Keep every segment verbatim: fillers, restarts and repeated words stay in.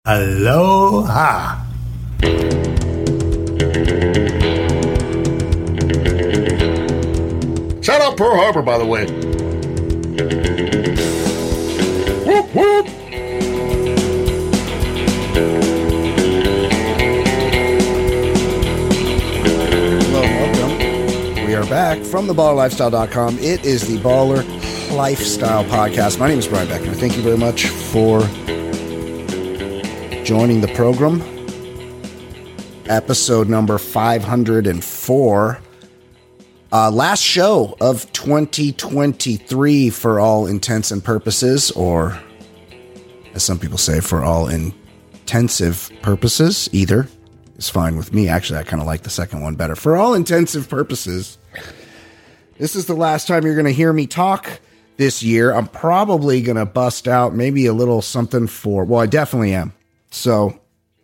Aloha. Shout out Pearl Harbor, by the way. Whoop, whoop. Hello, welcome. We are back from the baller lifestyle dot com. It is the Baller Lifestyle Podcast. My name is Brian Beckner. Thank you very much for joining the program. Episode number five hundred four. Uh, last show of twenty twenty-three for all intents and purposes, or as some people say, for all intensive purposes. Either is fine with me. Actually, I kind of like the second one better. For all intensive purposes, this is the last time you're going to hear me talk this year. I'm probably going to bust out maybe a little something for, well, I definitely am. So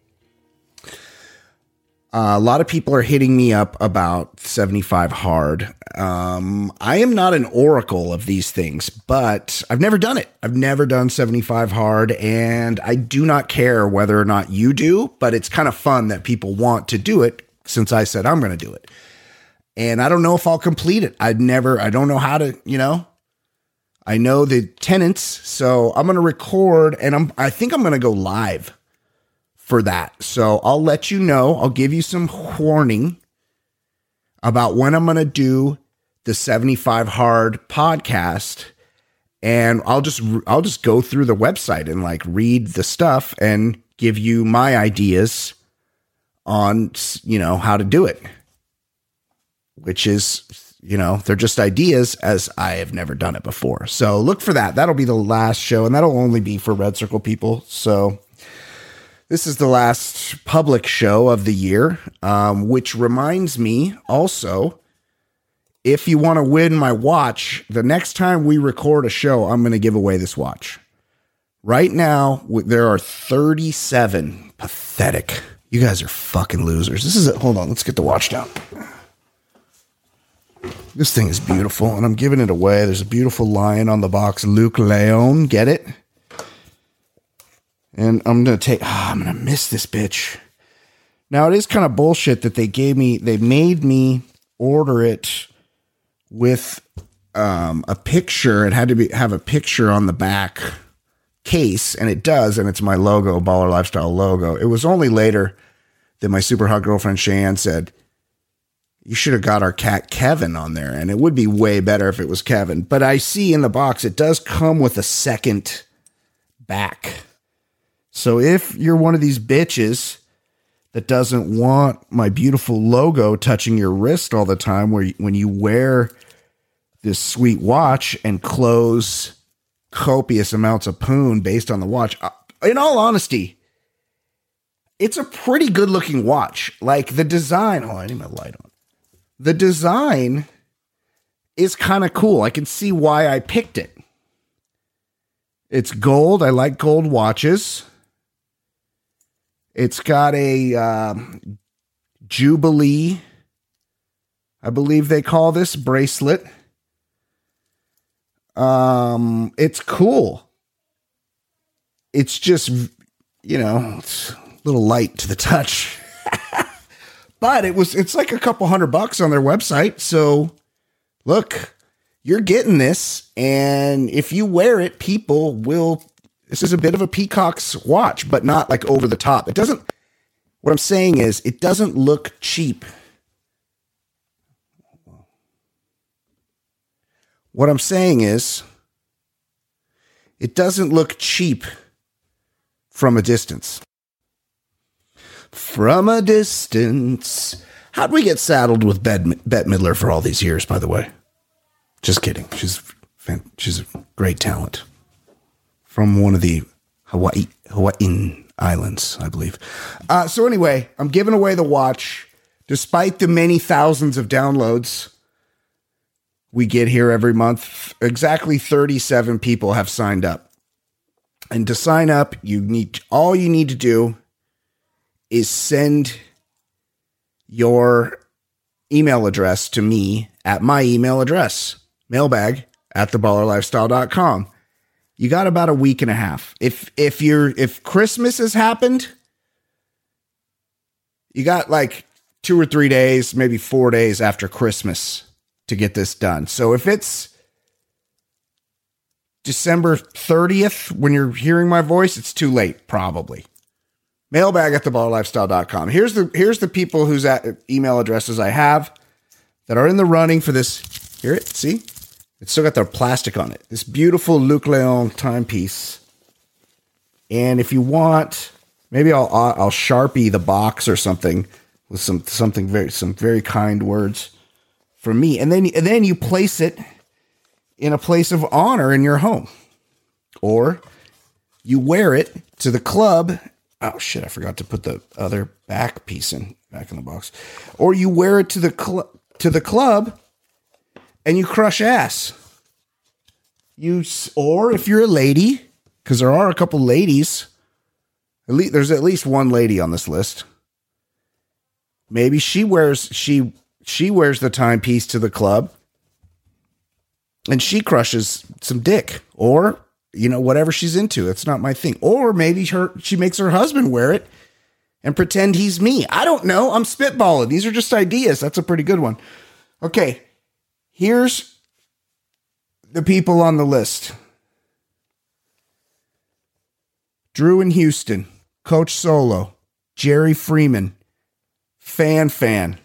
Uh, a lot of people are hitting me up about seventy-five hard. Um, I am not an oracle of these things, but I've never done it. I've never done seventy-five hard, and I do not care whether or not you do, but it's kind of fun that people want to do it since I said I'm going to do it. And I don't know if I'll complete it. I'd never, I don't know how to, you know, I know the tenets, so I'm going to record, and I'm, I think I'm going to go live for that. So I'll let you know. I'll give you some warning about when I'm going to do the seventy-five hard podcast. And I'll just, I'll just go through the website and like read the stuff and give you my ideas on, you know, how to do it, which is, you know, they're just ideas as I have never done it before. So look for that. That'll be the last show, and that'll only be for Red Circle people. So this is the last public show of the year, um, which reminds me also, if you want to win my watch, the next time we record a show, I'm going to give away this watch. Right now, there are thirty-seven. Pathetic. You guys are fucking losers. This is it. Hold on. Let's get the watch down. This thing is beautiful, and I'm giving it away. There's a beautiful lion on the box. Luke Leon. Get it? And I'm going to take, oh, I'm going to miss this bitch. Now, it is kind of bullshit that they gave me, they made me order it with um, a picture. It had to be have a picture on the back case, and it does, and it's my logo, Baller Lifestyle logo. It was only later that my super hot girlfriend, Cheyenne, said, you should have got our cat Kevin on there, and it would be way better if it was Kevin. But I see in the box, it does come with a second back. So if you're one of these bitches that doesn't want my beautiful logo touching your wrist all the time, where you, when you wear this sweet watch and close copious amounts of poon based on the watch, in all honesty, it's a pretty good looking watch. Like the design, oh, I need my light on. The design is kind of cool. I can see why I picked it. It's gold. I like gold watches. It's got a um, Jubilee, I believe they call this, bracelet. Um, it's cool. It's just, you know, it's a little light to the touch. But it was, it's like a couple hundred bucks on their website. So look, you're getting this. And if you wear it, people will, this is a bit of a Peacock's watch, but not like over the top. It doesn't, what I'm saying is it doesn't look cheap. What I'm saying is it doesn't look cheap from a distance. From a distance. How'd we get saddled with Bette Midler for all these years, by the way? Just kidding. She's she's a great talent. From one of the Hawaii Hawaiian islands, I believe. Uh, so anyway, I'm giving away the watch. Despite the many thousands of downloads we get here every month, exactly thirty-seven people have signed up. And to sign up, you need all you need to do is send your email address to me at my email address, mailbag at the baller lifestyle dot com. You got about a week and a half. If if you're if Christmas has happened, you got like two or three days, maybe four days after Christmas to get this done. So if it's December thirtieth, when you're hearing my voice, it's too late, probably. Mailbag at the baller lifestyle dot com. Here's the here's the people whose email addresses I have that are in the running for this. Hear it? See? It's still got their plastic on it. This beautiful Luc Leon timepiece. And if you want, maybe I'll I'll Sharpie the box or something with some something very some very kind words from me. And then and then you place it in a place of honor in your home. Or you wear it to the club. Oh shit, I forgot to put the other back piece in back in the box. Or you wear it to the cl- to the club and you crush ass. You or if you're a lady, because there are a couple ladies, at least there's at least one lady on this list. Maybe she wears she she wears the timepiece to the club and she crushes some dick, or you know, whatever she's into. It's not my thing. Or maybe her she makes her husband wear it and pretend he's me. I don't know. I'm spitballing. These are just ideas. That's a pretty good one. Okay. Here's the people on the list. Drew in Houston, Coach Solo, Jerry Freeman, Fan Fan,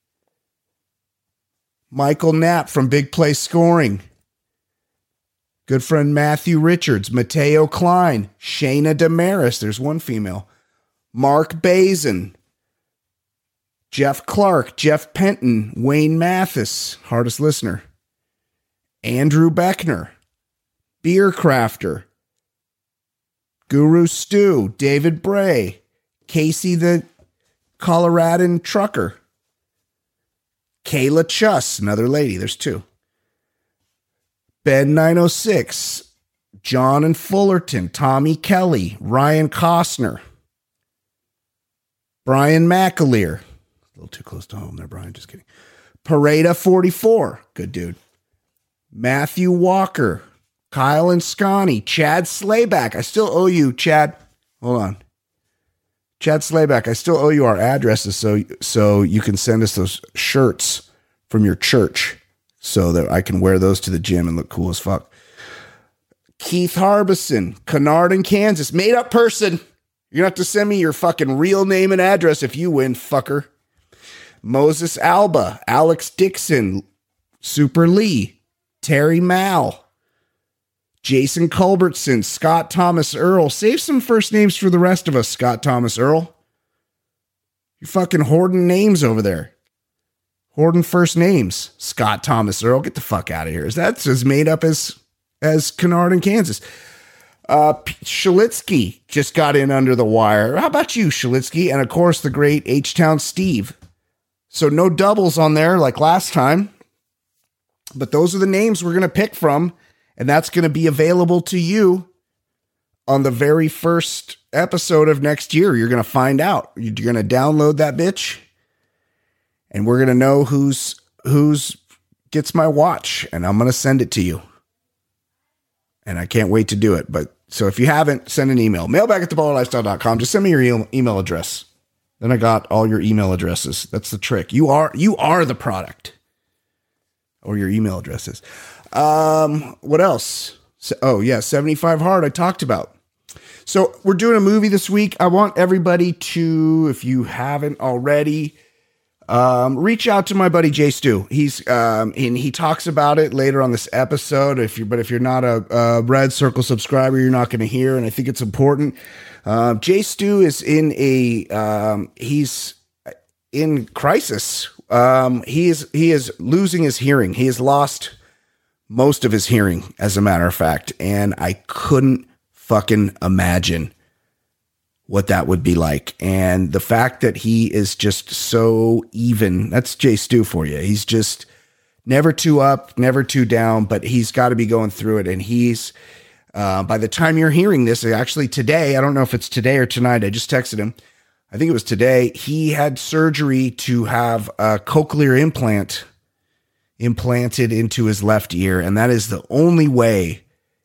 Michael Knapp from Big Play Scoring, good friend Matthew Richards, Mateo Klein, Shayna Damaris, there's one female, Mark Bazin, Jeff Clark, Jeff Penton, Wayne Mathis, hardest listener, Andrew Beckner, Beer Crafter, Guru Stu, David Bray, Casey the Coloradan Trucker, Kayla Chuss, another lady, there's two, Ben nine oh six, John and Fullerton, Tommy Kelly, Ryan Costner, Brian McAleer, a little too close to home there, Brian, just kidding, Pareda forty-four, good dude, Matthew Walker, Kyle and Scotty, Chad Slayback. I still owe you, Chad. Hold on. Chad Slayback, I still owe you our addresses so so you can send us those shirts from your church so that I can wear those to the gym and look cool as fuck. Keith Harbison, Canardan, Kansas. Made up person. You're going to have to send me your fucking real name and address if you win, fucker. Moses Alba, Alex Dixon, Super Lee, Terry Mal, Jason Culbertson, Scott Thomas Earl. Save some first names for the rest of us, Scott Thomas Earl. You're fucking hoarding names over there. Hoarding first names. Scott Thomas Earl. Get the fuck out of here. That's as made up as, as Canardan, Kansas. Uh, Shalitsky just got in under the wire. How about you, Shalitsky? And of course, the great H-Town Steve. So no doubles on there like last time. But those are the names we're going to pick from. And that's going to be available to you on the very first episode of next year. You're going to find out. You're going to download that bitch. And we're going to know who's who's gets my watch. And I'm going to send it to you. And I can't wait to do it. But so if you haven't, send an email. Mailbag at the baller lifestyle dot com. Just send me your e- email address. Then I got all your email addresses. That's the trick. You are you are the product. Or your email addresses. Um, what else? So, oh yeah, seventy-five hard I talked about. So we're doing a movie this week. I want everybody to, if you haven't already, um, reach out to my buddy Jay Stu. He's, um, and he talks about it later on this episode. If you, but if you're not a, a Red Circle subscriber, you're not going to hear. And I think it's important. Uh, Jay Stu is in a, um, he's in crisis. Um, he is, he is losing his hearing. He has lost most of his hearing, as a matter of fact. And I couldn't fucking imagine what that would be like. And the fact that he is just so even, that's Jay Stu for you. He's just never too up, never too down, but he's got to be going through it. And he's, uh, by the time you're hearing this, actually today, I don't know if it's today or tonight. I just texted him. I think it was today. He had surgery to have a cochlear implant implanted into his left ear. And that is the only way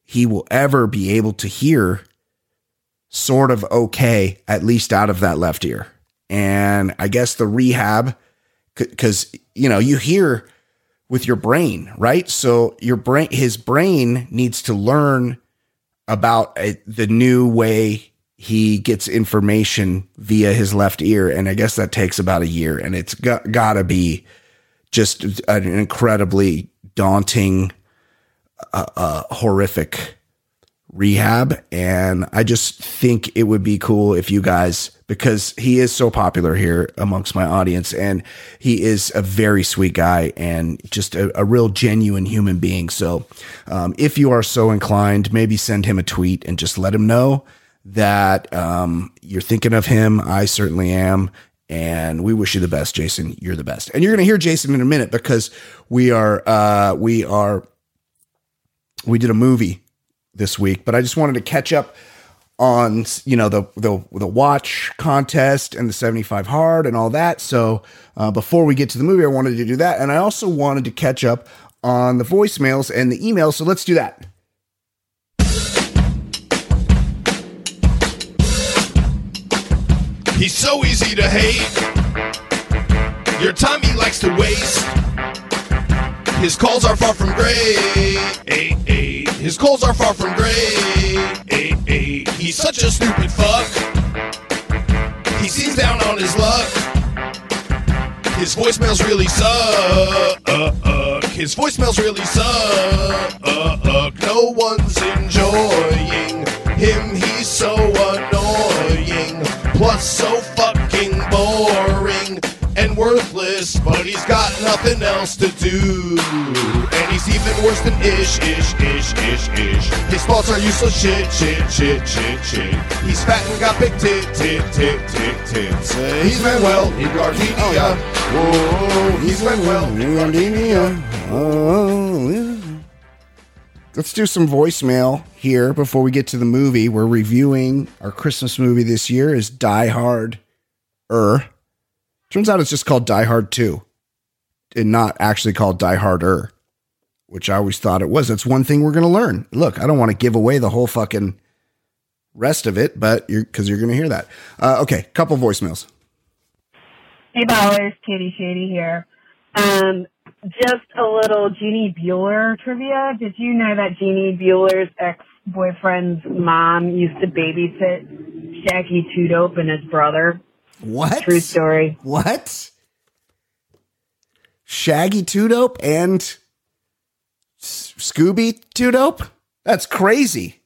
he will ever be able to hear sort of okay, at least out of that left ear. And I guess the rehab, because, you know, you hear with your brain, right? So your brain, his brain needs to learn about a, the new way he gets information via his left ear. And I guess that takes about a year, and it's got, gotta be just an incredibly daunting, uh, uh, horrific rehab. And I just think it would be cool if you guys, because he is so popular here amongst my audience, and he is a very sweet guy and just a, a real genuine human being. So um, if you are so inclined, maybe send him a tweet and just let him know that um, you're thinking of him. I certainly am. And we wish you the best, Jason. You're the best. And you're going to hear Jason in a minute, because we are, uh, we are, we did a movie this week, but I just wanted to catch up on, you know, the, the, the watch contest and the seventy-five hard and all that. So, uh, before we get to the movie, I wanted to do that. And I also wanted to catch up on the voicemails and the emails. So let's do that. He's so easy to hate. Your time he likes to waste. His calls are far from great. His calls are far from great. He's such a stupid fuck. He seems down on his luck. His voicemails really suck. His voicemails really suck. No one's enjoying him. He's so annoying. Plus so fucking boring and worthless, but he's got nothing else to do. And he's even worse than ish, ish, ish, ish, ish. His thoughts are useless shit, shit, shit, shit, shit. He's fat and got big tit, tit, tit, tit, tits. Uh, he's Manuel in Gardenia. Whoa, he's Manuel in Gardenia. Oh, let's do some voicemail here before we get to the movie. We're reviewing our Christmas movie this year is Die Hard. Er. Turns out it's just called Die Hard two and not actually called Die Harder, which I always thought it was. That's one thing we're going to learn. Look, I don't want to give away the whole fucking rest of it, but you're, cause you're going to hear that. Uh, okay. Couple voicemails. Hey, Bowers, Katie Shady here. Um, just a little Jeannie Bueller trivia. Did you know that Jeannie Bueller's ex-boyfriend's mom used to babysit Shaggy Two Dope and his brother? What? True story. What? Shaggy Two Dope and S- Scooby Two Dope? That's crazy.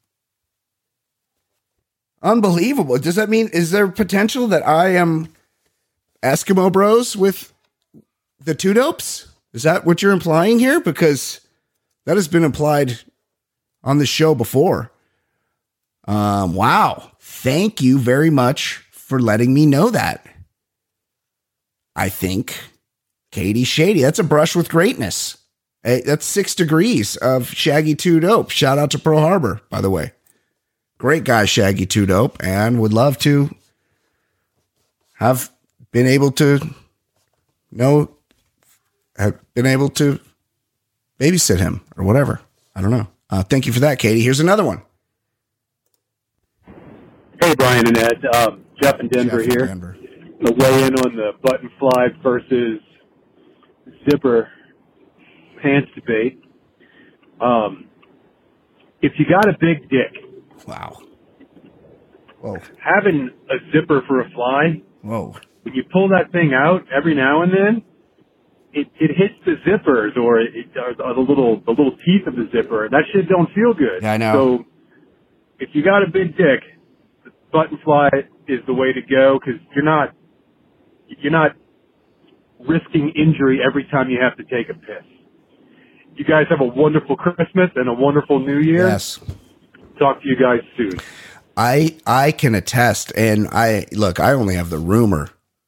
Unbelievable. Does that mean, is there potential that I am Eskimo Bros with the Two Dopes? Is that what you're implying here? Because that has been implied on the show before. Um, wow. Thank you very much for letting me know that. I think Katie Shady, that's a brush with greatness. Hey, that's six degrees of Shaggy Two Dope. Shout out to Pearl Harbor, by the way. Great guy, Shaggy Two Dope, and would love to have been able to know, have been able to babysit him or whatever. I don't know. Uh, thank you for that, Katie. Here's another one. Hey, Brian and Ed. Um, Jeff in Denver Jeff in here. Denver. To weigh in on the button fly versus zipper pants debate. Um, if you got a big dick, Wow. Whoa. having a zipper for a fly, Whoa. when you pull that thing out every now and then, it, it hits the zippers or, it, or the little the little teeth of the zipper, and that shit don't feel good. Yeah, I know. So if you got a big dick, the button fly is the way to go, because you're not you're not risking injury every time you have to take a piss. You guys have a wonderful Christmas and a wonderful New Year. Yes. Talk to you guys soon. I I can attest, and I look, I only have the rumor.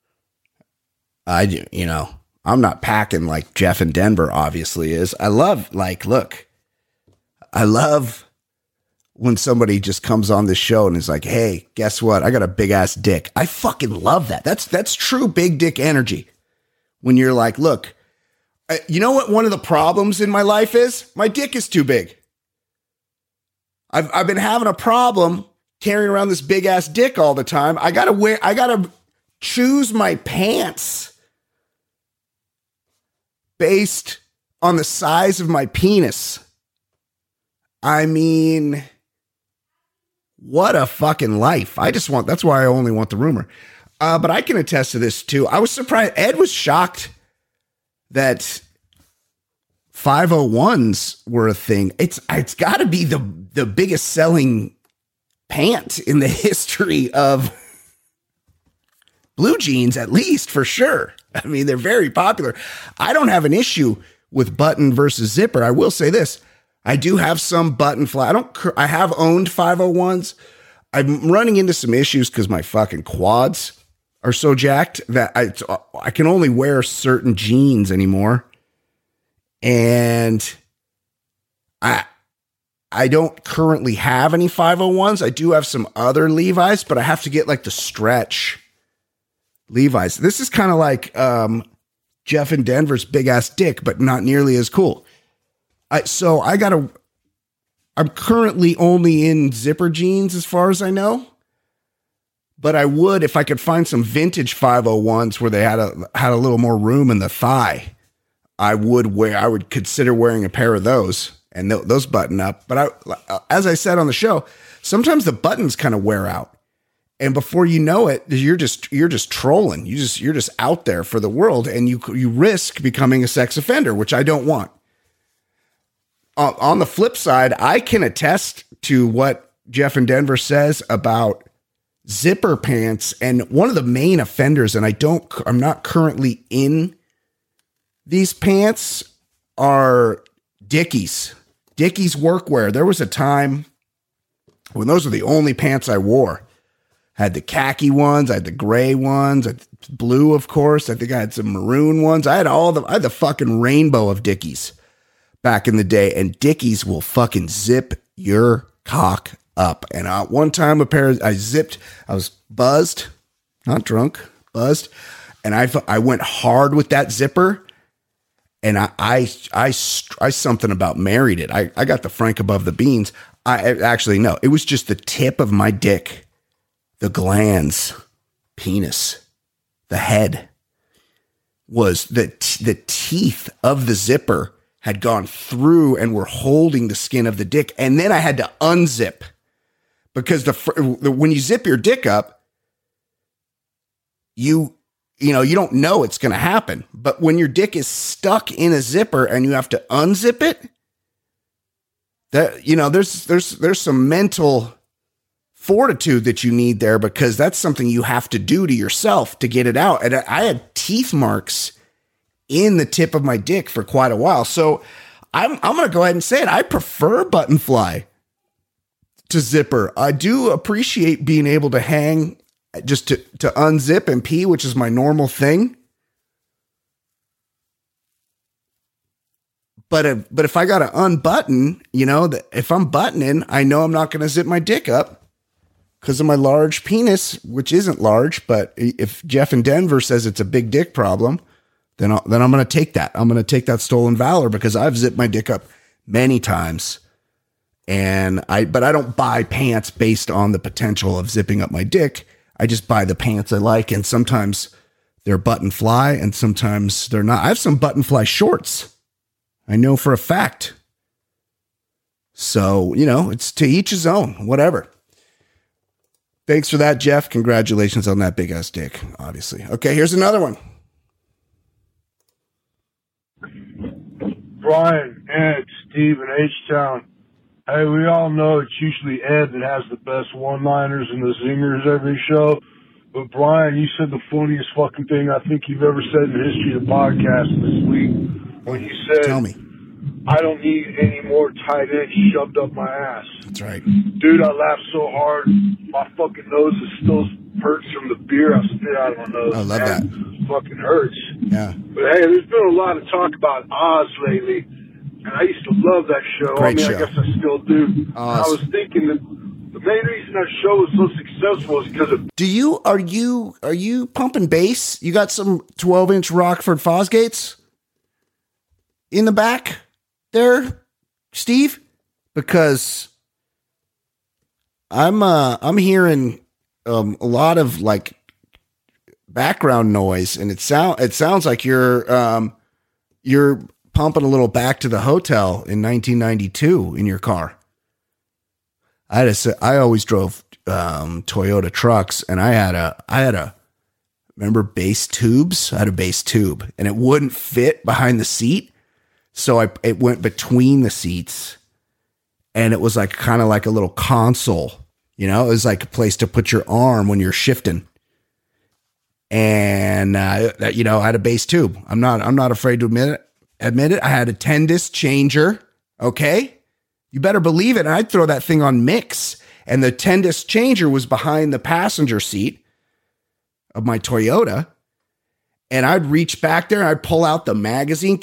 I do, you know, I'm not packing like Jeff in Denver obviously is. I love, like, look, I love when somebody just comes on this show and is like, hey, guess what? I got a big ass dick. I fucking love that. That's, that's true big dick energy. When you're like, look, I, you know what one of the problems in my life is? My dick is too big. I've I've been having a problem carrying around this big ass dick all the time. I gotta wear. I gotta choose my pants based on the size of my penis. I mean, what a fucking life. I just want, that's why I only want the rumor. Uh, but I can attest to this too. I was surprised. Ed was shocked that five oh ones were a thing. It's, it's gotta be the, the biggest selling pant in the history of blue jeans, at least for sure. I mean, they're very popular. I don't have an issue with button versus zipper. I will say this. I do have some button fly. I don't, I have owned five oh ones. I'm running into some issues because my fucking quads are so jacked that I, I can only wear certain jeans anymore. And I, I don't currently have any five oh ones. I do have some other Levi's, but I have to get like the stretch Levi's. This is kind of like um, Jeff in Denver's big ass dick, but not nearly as cool. I, so I gotta, I'm currently only in zipper jeans as far as I know, but I would, if I could find some vintage five oh ones where they had a, had a little more room in the thigh, I would wear, I would consider wearing a pair of those and th- those button up. But I, as I said on the show, sometimes the buttons kind of wear out, and before you know it, you're just, you're just trolling. You just, you're just out there for the world, and you, you risk becoming a sex offender, which I don't want. Uh, on the flip side, I can attest to what Jeff in Denver says about zipper pants. And one of the main offenders, and I don't, I'm not currently in these pants, are Dickies. Dickies workwear. There was a time when those were the only pants I wore. I had the khaki ones, I had the gray ones, I had blue, of course. I think I had some maroon ones. I had all the, I had the fucking rainbow of Dickies back in the day, and Dickies will fucking zip your cock up. And uh, one time a pair, of, I zipped, I was buzzed, not drunk, buzzed. And I, I went hard with that zipper, and I, I, I, I something about married it. I, I got the Frank above the beans. I actually, no, it was just the tip of my dick, the glands, penis, the head was the, the teeth of the zipper had gone through and were holding the skin of the dick. And then I had to unzip because the, the when you zip your dick up, you, you know, you don't know it's going to happen. But when your dick is stuck in a zipper and you have to unzip it, that, you know, there's, there's, there's some mental fortitude that you need there, because that's something you have to do to yourself to get it out. And I had teeth marks in the tip of my dick for quite a while. So I'm, I'm going to go ahead and say it. I prefer button fly to zipper. I do appreciate being able to hang just to, to unzip and pee, which is my normal thing. But, if, but if I got to unbutton, you know, that if I'm buttoning, I know I'm not going to zip my dick up because of my large penis, which isn't large. But if Jeff in Denver says it's a big dick problem, then, I'll, then I'm going to take that. I'm going to take that stolen valor, because I've zipped my dick up many times. And I, but I don't buy pants based on the potential of zipping up my dick. I just buy the pants I like. And sometimes they're button fly and sometimes they're not. I have some button fly shorts, I know for a fact. So, you know, it's to each his own, whatever. Thanks for that, Jeff. Congratulations on that big ass dick, obviously. Okay, here's another one. Brian, Ed, Steve, and H-Town. Hey, we all know it's usually Ed that has the best one-liners and the zingers every show. But Brian, you said the funniest fucking thing I think you've ever said in the history of the podcast this week when you said, Tell me. I don't need any more tight ends shoved up my ass. That's right. Dude, I laughed so hard, my fucking nose is still hurts from the beer I spit out of my nose. I love that. Fucking hurts. Yeah. But hey, there's been a lot of talk about Oz lately, and I used to love that show. Great I mean, show. I guess I still do. Oz. I was thinking that the main reason that show was so successful is because of... Do you, are you, are you pumping bass? You got some twelve inch Rockford Fosgates in the back there, Steve? Because I'm uh I'm hearing um a lot of like background noise, and it sound it sounds like you're um you're pumping a little Back to the Hotel in nineteen ninety-two in your car. I had a, I always drove um, Toyota trucks, and I had a I had a remember bass tubes. I had a bass tube, and it wouldn't fit behind the seat, so I it went between the seats, and it was like kind of like a little console. You know, it was like a place to put your arm when you're shifting. And uh, you know, I had a bass tube. I'm not I'm not afraid to admit it. Admit it. I had a ten disc changer. Okay, you better believe it. And I'd throw that thing on mix, and the ten disc changer was behind the passenger seat of my Toyota. And I'd reach back there, and I'd pull out the magazine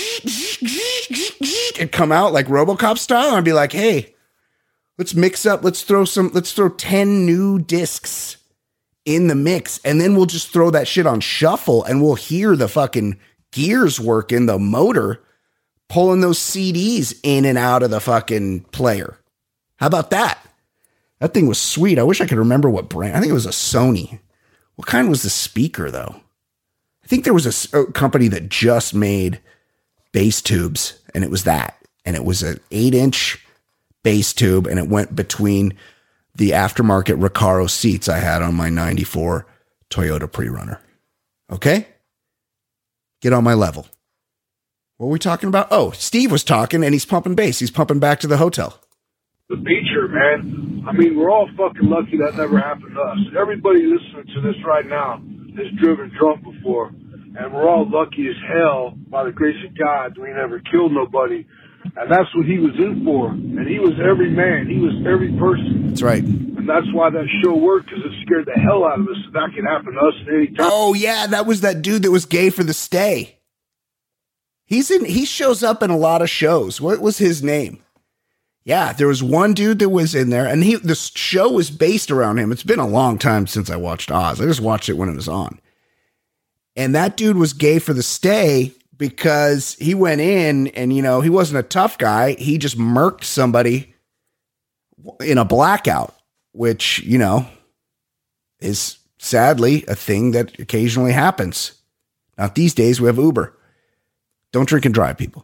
and come out like RoboCop style. And I'd be like, "Hey, let's mix up. Let's throw some. Let's throw ten new discs in the mix, and then we'll just throw that shit on shuffle, and we'll hear the fucking gears working, the motor pulling those C Ds in and out of the fucking player. How about that? That thing was sweet. I wish I could remember what brand. I think it was a Sony. What kind was the speaker though? I think there was a, a company that just made bass tubes, and it was that, and it was an eight inch bass tube, and it went between the aftermarket Recaro seats I had on my ninety-four Toyota Pre-Runner. Okay? Get on my level. What were we talking about? Oh, Steve was talking, and he's pumping bass. He's pumping Back to the Hotel. The Beecher, man. I mean, we're all fucking lucky that never happened to us. Everybody listening to this right now has driven drunk before, and we're all lucky as hell, by the grace of God, we never killed nobody. And that's what he was in for. And he was every man. He was every person. That's right. And that's why that show worked, because it scared the hell out of us. That could happen to us at any time. Oh, yeah. That was that dude that was gay for the stay. He's in, he shows up in a lot of shows. What was his name? Yeah, there was one dude that was in there, and he, the show was based around him. It's been a long time since I watched Oz. I just watched it when it was on. And that dude was gay for the stay, because he went in and, you know, he wasn't a tough guy. He just murked somebody in a blackout, which, you know, is sadly a thing that occasionally happens. Not these days. We have Uber. Don't drink and drive, people.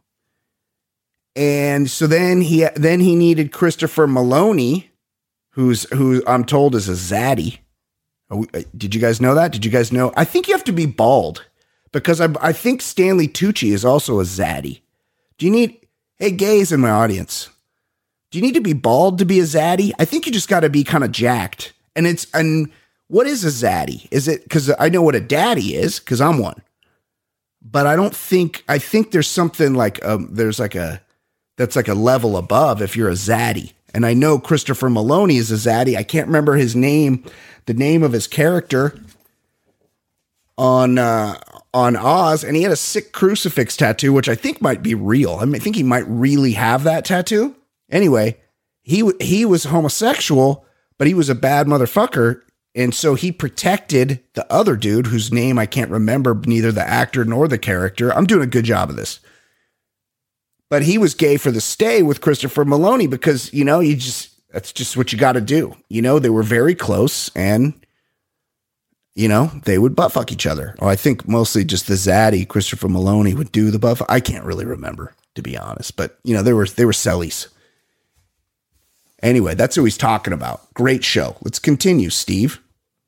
And so then he then he needed Christopher Maloney, who's who I'm told is a zaddy. Did you guys know that? Did you guys know? I think you have to be bald. Because I, I think Stanley Tucci is also a zaddy. Do you need, hey, gays in my audience, do you need to be bald to be a zaddy? I think you just got to be kind of jacked. And it's, and what is a zaddy? Is it, because I know what a daddy is, because I'm one. But I don't think, I think there's something like, um, there's like a, that's like a level above if you're a zaddy. And I know Christopher Maloney is a zaddy. I can't remember his name, the name of his character on, uh, on Oz, and he had a sick crucifix tattoo, which I think might be real. I, mean, I think he might really have that tattoo. Anyway, he he was homosexual, but he was a bad motherfucker, and so he protected the other dude whose name I can't remember, neither the actor nor the character. I'm doing a good job of this. But he was gay for the stay with Christopher Maloney because, you know, you just that's just what you got to do. You know, they were very close, and you know, they would butt fuck each other. Or I think mostly just the zaddy, Christopher Maloney, would do the butt fuck. I can't really remember, to be honest. But, you know, they were they were sellies. Anyway, that's who he's talking about. Great show. Let's continue, Steve.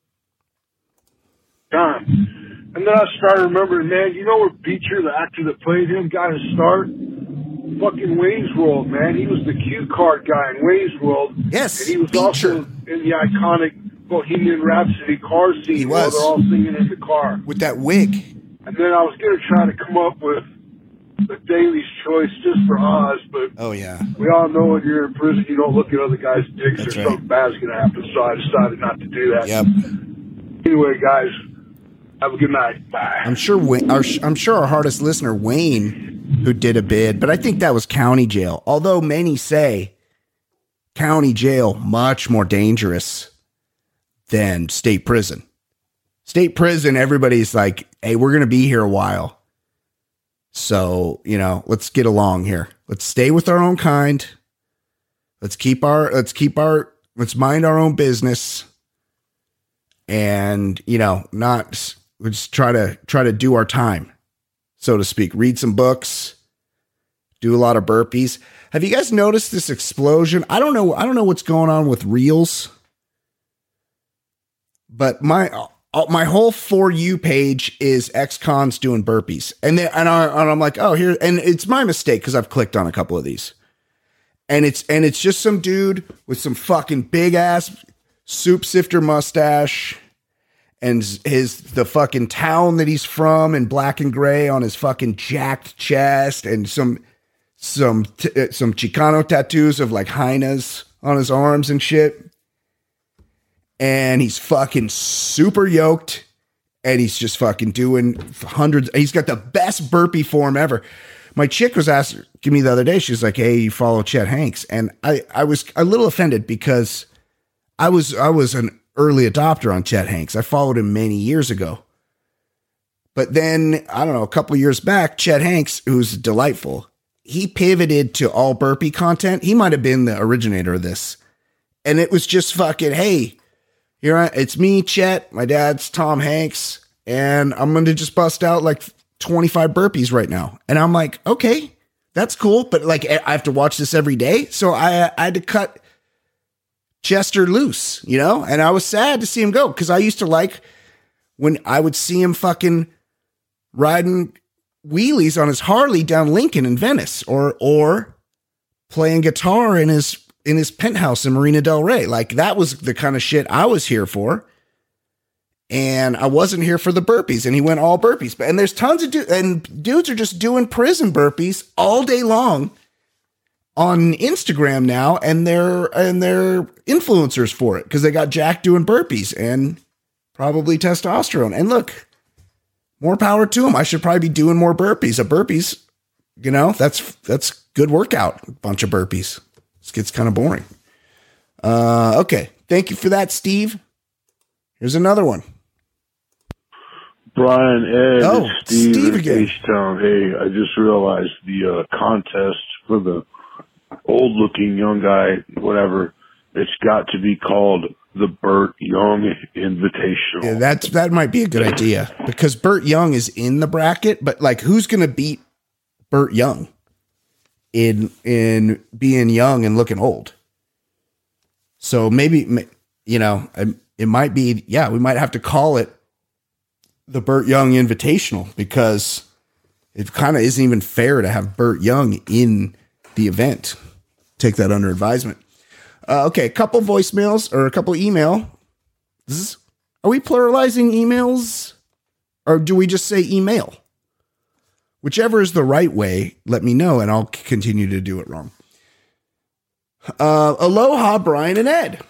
Time. And then I started remembering, man, you know where Beecher, the actor that played him, got his start? Fucking Wayne's World, man. He was the cue card guy in Wayne's World. Yes, and he was Beecher. also in the iconic Bohemian Rhapsody car scene. He where was. They're all singing in the car. With that wig. And then I was going to try to come up with a Daly's Choice just for Oz, but oh yeah, we all know when you're in prison, you don't look at other guys' dicks That's or right. something bad's going to happen, so I decided not to do that. Yep. Anyway, guys, have a good night. Bye. I'm sure Wayne, our, I'm sure our hardest listener, Wayne, who did a bid, but I think that was county jail. Although many say county jail much more dangerous than state prison. State prison, everybody's like, hey, we're going to be here a while. So, you know, let's get along here. Let's stay with our own kind. Let's keep our, let's keep our, let's mind our own business and, you know, not, let's try to try to do our time, so to speak. Read some books, do a lot of burpees. Have you guys noticed this explosion? I don't know. I don't know what's going on with Reels, but my my whole For You page is ex-cons doing burpees, and they, and, I, and I'm like, oh, here, and it's my mistake because I've clicked on a couple of these, and it's and it's just some dude with some fucking big ass soup sifter mustache, and his the fucking town that he's from in black and gray on his fucking jacked chest, and some. Some t- some Chicano tattoos of like hyenas on his arms and shit. And he's fucking super yoked. And he's just fucking doing hundreds. He's got the best burpee form ever. My chick was asking me the other day. She was like, hey, you follow Chet Hanks? And I, I was a little offended because I was I was an early adopter on Chet Hanks. I followed him many years ago. But then, I don't know, a couple of years back, Chet Hanks, who's delightful, he pivoted to all burpee content. He might have been the originator of this. And it was just fucking, hey, here I, it's me, Chet. My dad's Tom Hanks. And I'm going to just bust out like twenty-five burpees right now. And I'm like, okay, that's cool. But like, I have to watch this every day. So I, I had to cut Chester loose, you know? And I was sad to see him go because I used to like when I would see him fucking riding wheelies on his Harley down Lincoln in Venice, or or playing guitar in his in his penthouse in Marina del Rey. Like that was the kind of shit I was here for. And I wasn't here for the burpees, and he went all burpees. But and there's tons of dudes, and dudes are just doing prison burpees all day long on Instagram now, and they're and they're influencers for it because they got Jack doing burpees and probably testosterone. And look, more power to him. I should probably be doing more burpees. A burpees, you know, that's that's good workout. A bunch of burpees. This gets kind of boring. Uh, okay. Thank you for that, Steve. Here's another one. Brian, Ed, oh, it's Steve, Steve in again. H-Town. Hey, I just realized the uh, contest for the old-looking young guy, whatever, it's got to be called the Burt Young Invitational. Yeah, that's that might be a good idea because Burt Young is in the bracket, but like, who's going to beat Burt Young in in being young and looking old? So maybe, you know, it might be, yeah, we might have to call it the Burt Young Invitational because it kind of isn't even fair to have Burt Young in the event. Take that under advisement. Uh, okay, a couple voicemails or a couple email. Are we pluralizing emails or do we just say email? Whichever is the right way, let me know and I'll continue to do it wrong. Uh, aloha, Brian and Ed.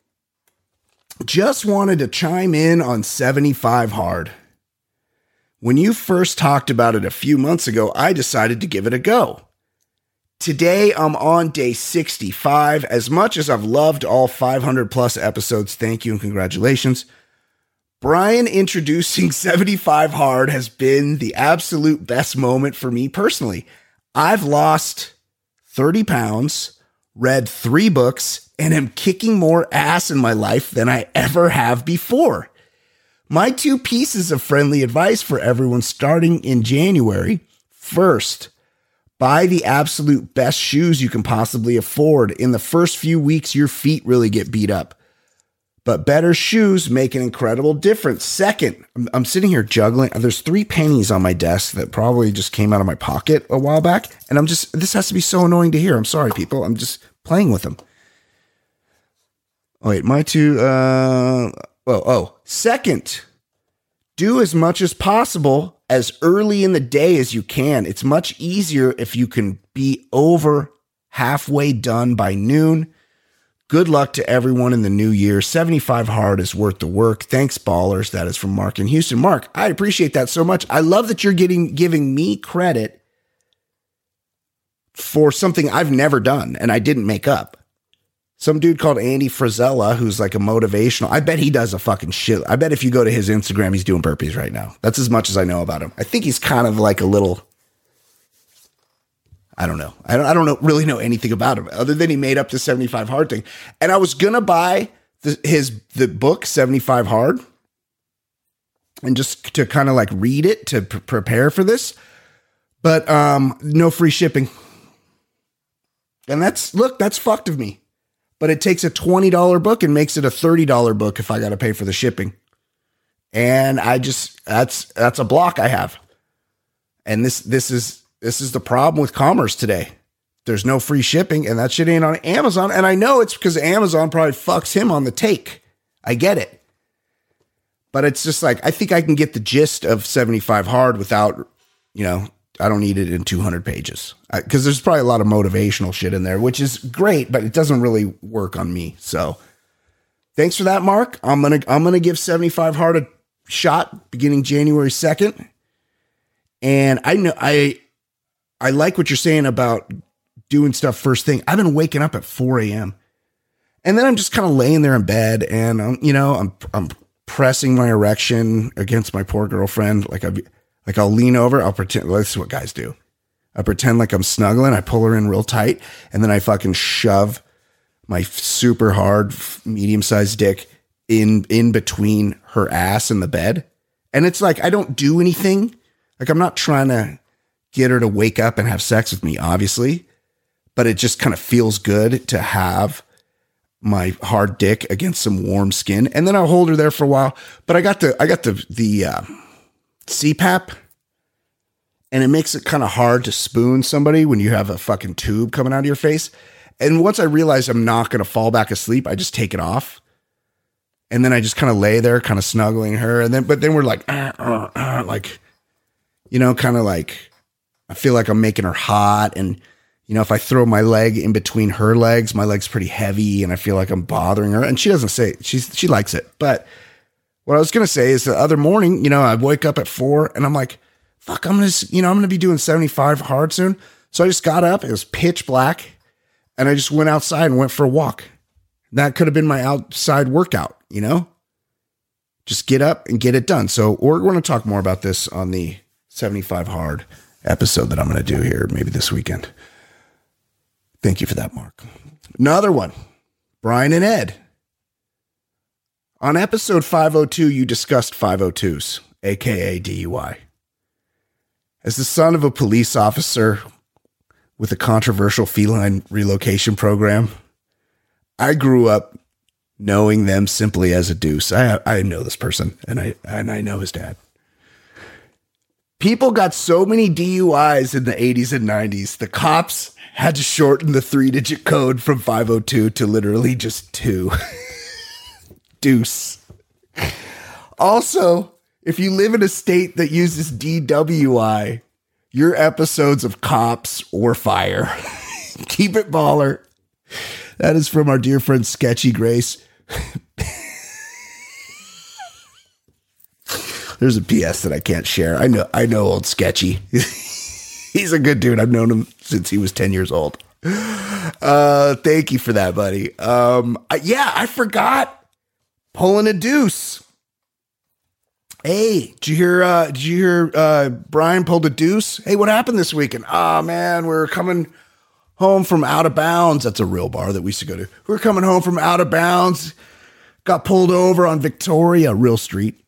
Just wanted to chime in on seventy-five hard. When you first talked about it a few months ago, I decided to give it a go. Today, I'm on day sixty-five. As much as I've loved all five hundred plus episodes, thank you and congratulations. Brian introducing seventy-five hard has been the absolute best moment for me personally. I've lost thirty pounds, read three books, and am kicking more ass in my life than I ever have before. My two pieces of friendly advice for everyone starting in January. First, buy the absolute best shoes you can possibly afford. In the first few weeks, your feet really get beat up. But better shoes make an incredible difference. Second, I'm, I'm sitting here juggling. There's three pennies on my desk that probably just came out of my pocket a while back. And I'm just, this has to be so annoying to hear. I'm sorry, people. I'm just playing with them. Oh, wait, my two, uh, oh, oh, second, do as much as possible as early in the day as you can. It's much easier if you can be over halfway done by noon. Good luck to everyone in the new year. seventy-five hard is worth the work. Thanks, ballers. That is from Mark in Houston. Mark, I appreciate that so much. I love that you're getting giving me credit for something I've never done and I didn't make up. Some dude called Andy Frizella, who's like a motivational. I bet he does a fucking shit. I bet if you go to his Instagram, he's doing burpees right now. That's as much as I know about him. I think he's kind of like a little, I don't know. I don't, I don't know, really know anything about him other than he made up the seventy-five hard thing. And I was going to buy the, his, the book seventy-five hard and just to kind of like read it to pr- prepare for this, but um, no free shipping. And that's, look, that's fucked of me, but it takes a twenty dollars book and makes it a thirty dollars book if I got to pay for the shipping. And I just, that's, that's a block I have. And this, this is, This is the problem with commerce today. There's no free shipping, and that shit ain't on Amazon. And I know it's because Amazon probably fucks him on the take. I get it. But it's just like, I think I can get the gist of seventy-five hard without, you know, I don't need it in two hundred pages. Because there's probably a lot of motivational shit in there, which is great, but it doesn't really work on me. So thanks for that, Mark. I'm going to I'm gonna give seventy-five hard a shot beginning January second. And I know I... I like what you're saying about doing stuff first thing. I've been waking up at four a.m. and then I'm just kind of laying there in bed and I'm, you know, I'm, I'm pressing my erection against my poor girlfriend. Like I, like I'll lean over. I'll pretend. Well, this is what guys do. I pretend like I'm snuggling. I pull her in real tight and then I fucking shove my super hard, medium sized dick in, in between her ass and the bed. And it's like, I don't do anything. Like I'm not trying to get her to wake up and have sex with me, obviously, but it just kind of feels good to have my hard dick against some warm skin. And then I'll hold her there for a while, but I got the, I got the, the, uh, C PAP and it makes it kind of hard to spoon somebody when you have a fucking tube coming out of your face. And once I realize I'm not going to fall back asleep, I just take it off. And then I just kind of lay there, kind of snuggling her. And then, but then we're like, uh, uh, uh, like, you know, kind of like, I feel like I'm making her hot. And, you know, if I throw my leg in between her legs, my leg's pretty heavy and I feel like I'm bothering her. And she doesn't say she's, she likes it. But what I was going to say is the other morning, you know, I wake up at four and I'm like, fuck, I'm going to, you know, I'm going to be doing seventy-five hard soon. So I just got up. It was pitch black and I just went outside and went for a walk. That could have been my outside workout, you know, just get up and get it done. So we're going to talk more about this on the seventy-five hard episode that I'm going to do here maybe this weekend. Thank you for that, Mark. Another one, Brian and Ed. On episode five oh two, you discussed five oh twos, aka D U I. As the son of a police officer with a controversial feline relocation program, I grew up knowing them simply as a deuce. I I know this person, and I and I know his dad. People got so many D U Is in the eighties and nineties, the cops had to shorten the three-digit code from five oh two to literally just two. Deuce. Also, if you live in a state that uses D W I, your episodes of Cops or Fire. Keep it baller. That is from our dear friend Sketchy Grace. There's a P S that I can't share. I know, I know old Sketchy. He's a good dude. I've known him since he was ten years old. Uh, thank you for that, buddy. Um, I, yeah, I forgot pulling a deuce. Hey, did you hear, uh, did you hear, uh, Brian pulled a deuce? Hey, what happened this weekend? Oh man, we're coming home from Out of Bounds. That's a real bar that we used to go to. We're coming home from Out of Bounds. Got pulled over on Victoria, real street.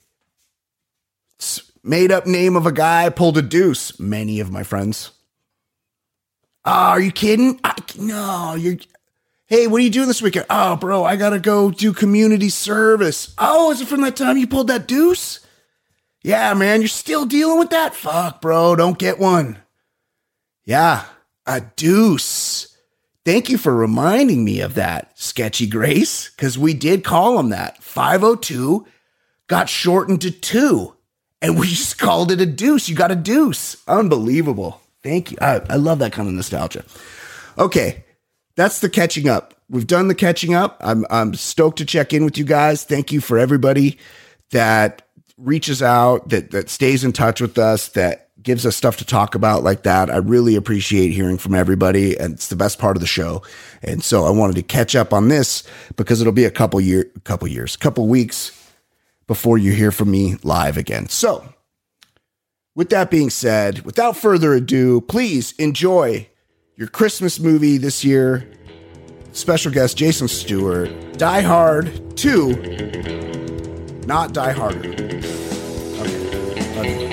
Made up name of a guy, pulled a deuce. Many of my friends. Oh, are you kidding? I, no, you're. Hey, what are you doing this weekend? Oh, bro, I gotta go do community service. Oh, is it from that time you pulled that deuce? Yeah, man, you're still dealing with that? Fuck, bro, don't get one. Yeah, a deuce. Thank you for reminding me of that, Sketchy Grace, because we did call him that. five oh two got shortened to two. And we just called it a deuce. You got a deuce. Unbelievable. Thank you. I, I love that kind of nostalgia. Okay. That's the catching up. We've done the catching up. I'm, I'm stoked to check in with you guys. Thank you for everybody that reaches out, that, that stays in touch with us, that gives us stuff to talk about like that. I really appreciate hearing from everybody, and it's the best part of the show. And so I wanted to catch up on this because it'll be a couple year, couple years, couple weeks before you hear from me live again. So with that being said, without further ado, please enjoy your Christmas movie this year. Special guest Jason Stewart. Die Hard two. Not Die Harder. Okay. Love you.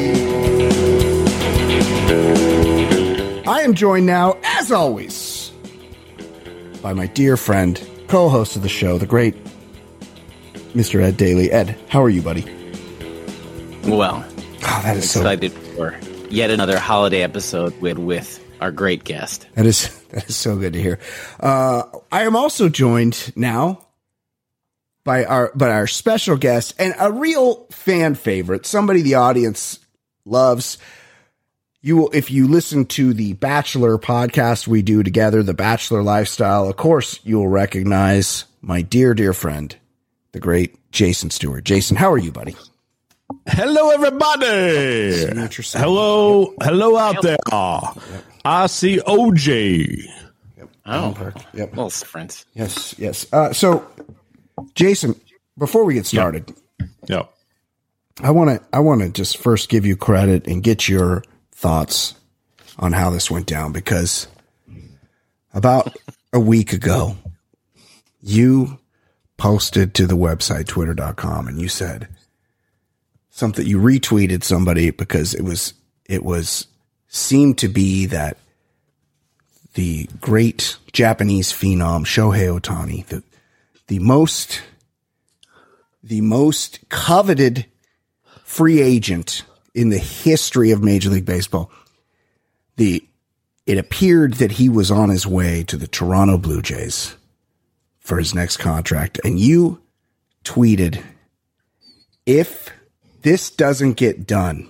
Bye. I am joined now, as always, by my dear friend, co-host of the show, the great Mister Ed Daly. Ed, how are you, buddy? Well, oh, that is excited so for yet another holiday episode with with our great guest. That is that is so good to hear. Uh, I am also joined now by our by our special guest and a real fan favorite, somebody the audience loves. You will, if you listen to the Bachelor podcast we do together, The Bachelor Lifestyle, of course you will recognize my dear, dear friend, the great Jason Stewart. Jason, how are you, buddy? Hello, everybody. Hello, hello out there. I see O J. Yep. Oh, yep. Well, friends. Yes, yes. Uh, so, Jason, before we get started, yep. I want to I want to just first give you credit and get your thoughts on how this went down, because about a week ago, you posted to the website twitter dot com and you said something. You retweeted somebody because it was it was seemed to be that the great Japanese phenom Shohei Ohtani, the the most the most coveted free agent in the history of Major League Baseball, the it appeared that he was on his way to the Toronto Blue Jays for his next contract, and you tweeted, "If this doesn't get done,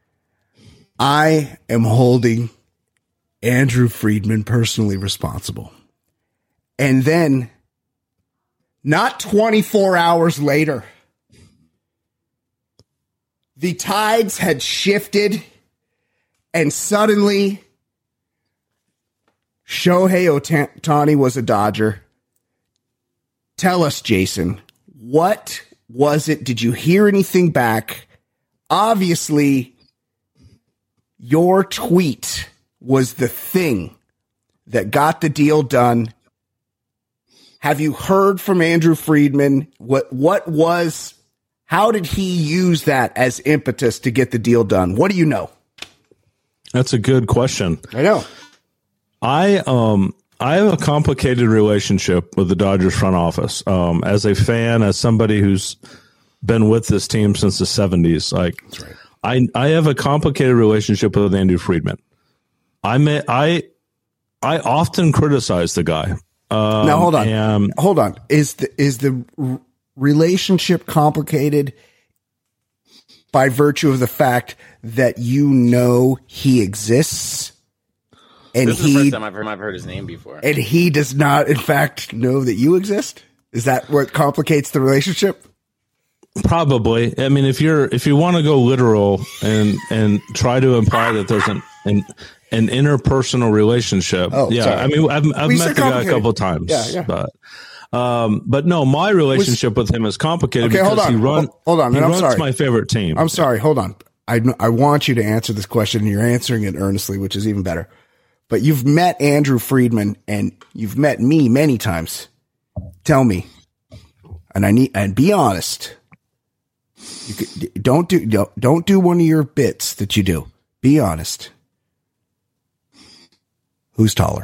I am holding Andrew Friedman personally responsible." And then, not twenty-four hours later, the tides had shifted, and suddenly Shohei Ohtani was a Dodger. Tell us, Jason, what was it? Did you hear anything back? Obviously, your tweet was the thing that got the deal done. Have you heard from Andrew Friedman? What what was, how did he use that as impetus to get the deal done? What do you know? That's a good question. I know. I um I have a complicated relationship with the Dodgers front office. Um, as a fan, as somebody who's been with this team since the seventies, like That's right. I I have a complicated relationship with Andrew Friedman. I may I I often criticize the guy. Um, now hold on, and, hold on. Is the is the r- relationship complicated by virtue of the fact that you know he exists, and This is he the first time I've heard, I've heard his name before. and he does not, in fact, know that you exist? Is that what complicates the relationship? Probably. I mean, if you're if you want to go literal and and try to imply that there's an an, an interpersonal relationship, Oh, yeah. sorry. I mean, I've I've We met said the guy a complicated. couple of times, Yeah, yeah. but um, but no, my relationship with him is complicated Okay, because hold on. he run Hold- hold on, he and I'm runs sorry. my favorite team. I'm sorry. Hold on. I I want you to answer this question, and you're answering it earnestly, which is even better. But you've met Andrew Friedman, and you've met me many times. Tell me, and I need and be honest. You could, don't do don't, don't do one of your bits that you do. Be honest. Who's taller?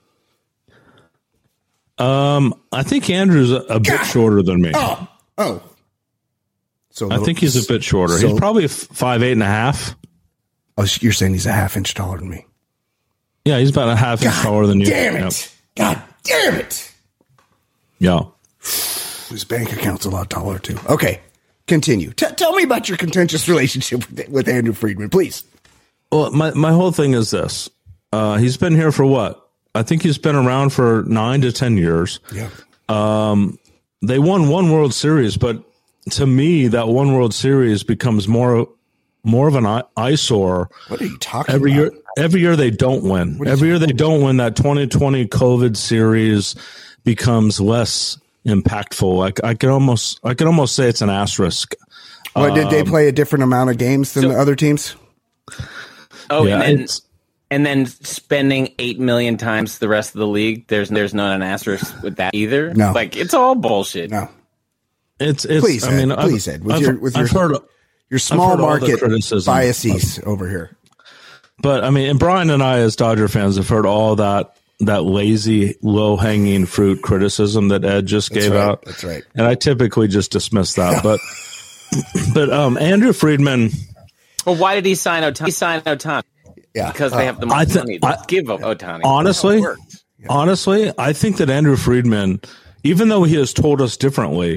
Um, I think Andrew's a, a bit shorter than me. Oh, oh. So I think he's a bit shorter. so- he's probably f- five eight and a half. Oh, you're saying he's a half inch taller than me. Yeah, he's about a half inch taller than you. Damn Yep. it! God damn it! Yeah. His bank account's a lot taller too. Okay, continue. T- tell me about your contentious relationship with, with Andrew Friedman, please. Well, my, my whole thing is this. Uh, he's been here for what? I think he's been around for nine to ten years. Yeah. Um, they won one World Series, but to me, that one World Series becomes more more of an eye- eyesore. What are you talking Every about? year, every year they don't win. What is Every it? year they don't win. That twenty twenty COVID series becomes less impactful. Like I could almost, I could almost say it's an asterisk. What, did they Um, play a different amount of games than so- the other teams? Oh, yeah, and then it's- and then spending eight million times the rest of the league. There's there's not an asterisk with that either. No. Like it's all bullshit. No. It's it's. Please, I Ed, mean, please, I've, Ed, with I've, your with your I've heard, your small heard all the market criticism. biases over here. But I mean, and Brian and I, as Dodger fans, have heard all that that lazy, low hanging fruit criticism that Ed just That's gave right. out. That's right. And I typically just dismiss that. But but um, Andrew Friedman. Well, why did he sign Otani? He signed Otani Yeah, because they have the I money. th- Let's I- give Otani. Honestly, That's how it works. honestly, I think that Andrew Friedman, even though he has told us differently,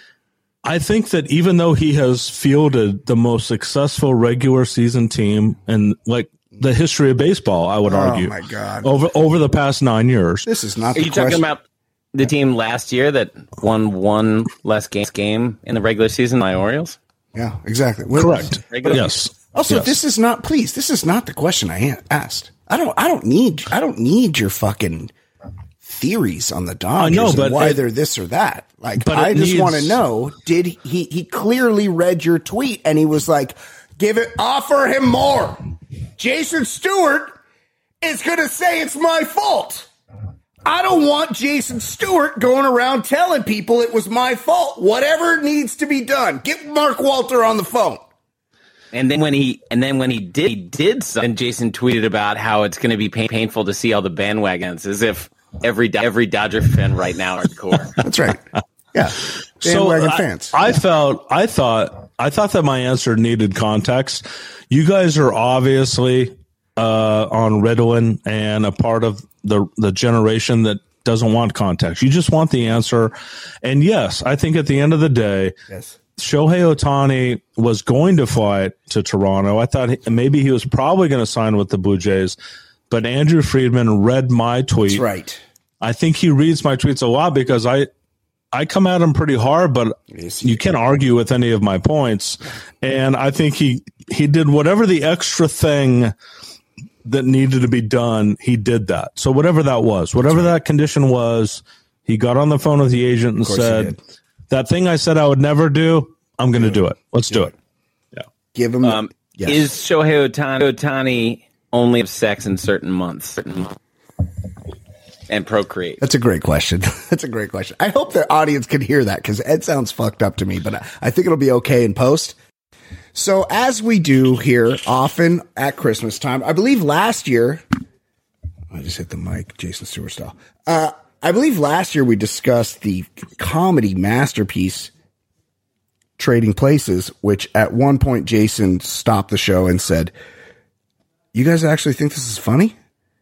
I think that even though he has fielded the most successful regular season team in like the history of baseball, I would Oh, argue, my God. over over the past nine years. This is not Are the you question. talking about the team last year that won one less game, game in the regular season, my Orioles? Yeah, exactly. Well, Correct. Regular Yes. Also, Yes. this is not. Please, this is not the question I a- asked. I don't. I don't need. I don't need your fucking theories on the Dodgers know, and but why it- they're this or that. Like, but I it just needs- want to know. Did he? He clearly read your tweet and he was like, "Give it. Offer him more." Jason Stewart is going to say it's my fault. I don't want Jason Stewart going around telling people it was my fault. Whatever needs to be done. Get Mark Walter on the phone. And then when he and then when he did he did so, and Jason tweeted about how it's going to be pain, painful to see all the bandwagons, as if every every Dodger fan right now are hardcore. That's right. Yeah. So Bandwagon I, fans. I felt, I thought, I thought that my answer needed context. You guys are obviously uh, on Ritalin and a part of the the generation that doesn't want context. You just want the answer. And yes, I think at the end of the day, Yes. Shohei Ohtani was going to fly to Toronto. I thought he, maybe he was probably going to sign with the Blue Jays, but Andrew Friedman read my tweet. That's right. I think he reads my tweets a lot because I, I come at him pretty hard, but Yes, you can't argue with any of my points. And I think he, he did whatever the extra thing that needed to be done. He did that. So whatever that was, whatever that condition was, he got on the phone with the agent and course he said, did. that thing I said I would never do, I'm going to do it. Let's do it. Yeah. Give him. Um, yes. Is Shohei Ohtani, Ohtani only have sex in certain months, certain months and procreate? That's a great question. That's a great question. I hope the audience can hear that because Ed sounds fucked up to me, but I, I think it'll be okay in post. So as we do here often at Christmas time, I believe last year, I just hit the mic, Jason Stewart style. Uh, I believe last year we discussed the comedy masterpiece Trading Places, which at one point Jason stopped the show and said, "You guys actually think this is funny?"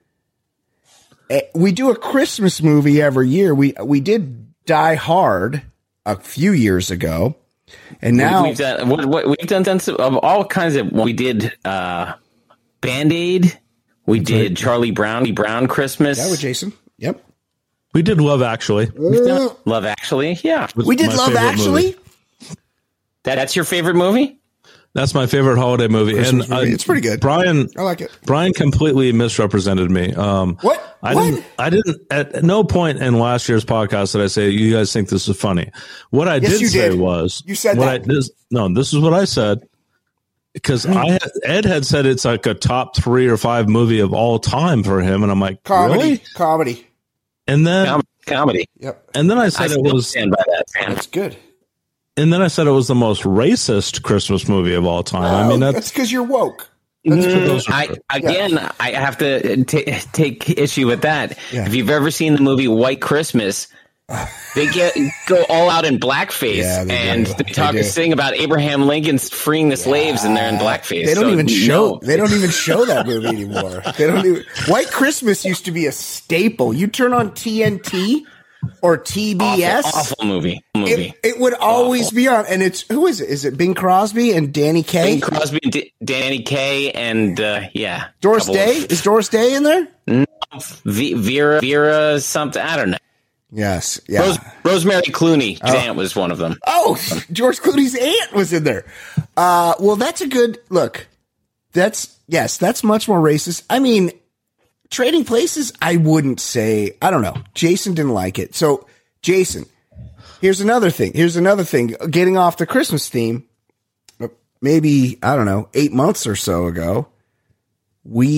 Eh, We do a Christmas movie every year. We we did Die Hard a few years ago, and now we've done what, what, we've done, done some, of all kinds of. We did uh, Band Aid. We did Charlie Brown, Brown Christmas. yeah, with Jason. Yep, We did Love Actually. We've done Love Actually. Yeah, we did my Love favorite Actually. movie. that, that's your favorite movie. That's my favorite holiday movie. Christmas and movie. uh, It's pretty good. Brian, I like it. Brian completely misrepresented me. Um, What? I What? didn't. I didn't. At no point in last year's podcast did I say you guys think this is funny. What I Yes, did you say did. was You said what that. I, this, no, this is what I said because I had, Ed had said it's like a top three or five movie of all time for him, and I'm like, Comedy, really? comedy. And then Com- comedy. Yep, and then I I said it still was, stand by that. Man. that's good. and then I said it was the most racist Christmas movie of all time. I mean, Oh, that's that's because you're woke. That's those are I true. again, I have to t- take issue with that. Yeah. If you've ever seen the movie White Christmas, they get go all out in blackface Yeah, they and do. they They talk do. sing about Abraham Lincoln's freeing the slaves, and they're in blackface. They don't So, even show. no. They don't even show that movie anymore. They don't even. White Christmas used to be a staple. You turn on T N T or T B S. Awful, awful movie. Movie. It, it would always be on, and it's who is it? Is it Bing Crosby and Danny Kaye? Bing Crosby, D- Danny Kaye, and uh, yeah, Doris couple Day? of- Is Doris Day in there? V- Vera, Vera, something. I don't know. Yes. Yeah. Rose, Rosemary Clooney's aunt was one of them. Oh, George Clooney's aunt was in there. Uh, well, that's a good look. That's yes, that's much more racist. I mean, Trading Places, I wouldn't say. I don't know. Jason didn't like it. So, Jason, here's another thing. Here's another thing. Getting off the Christmas theme, maybe I don't know, eight months or so ago, we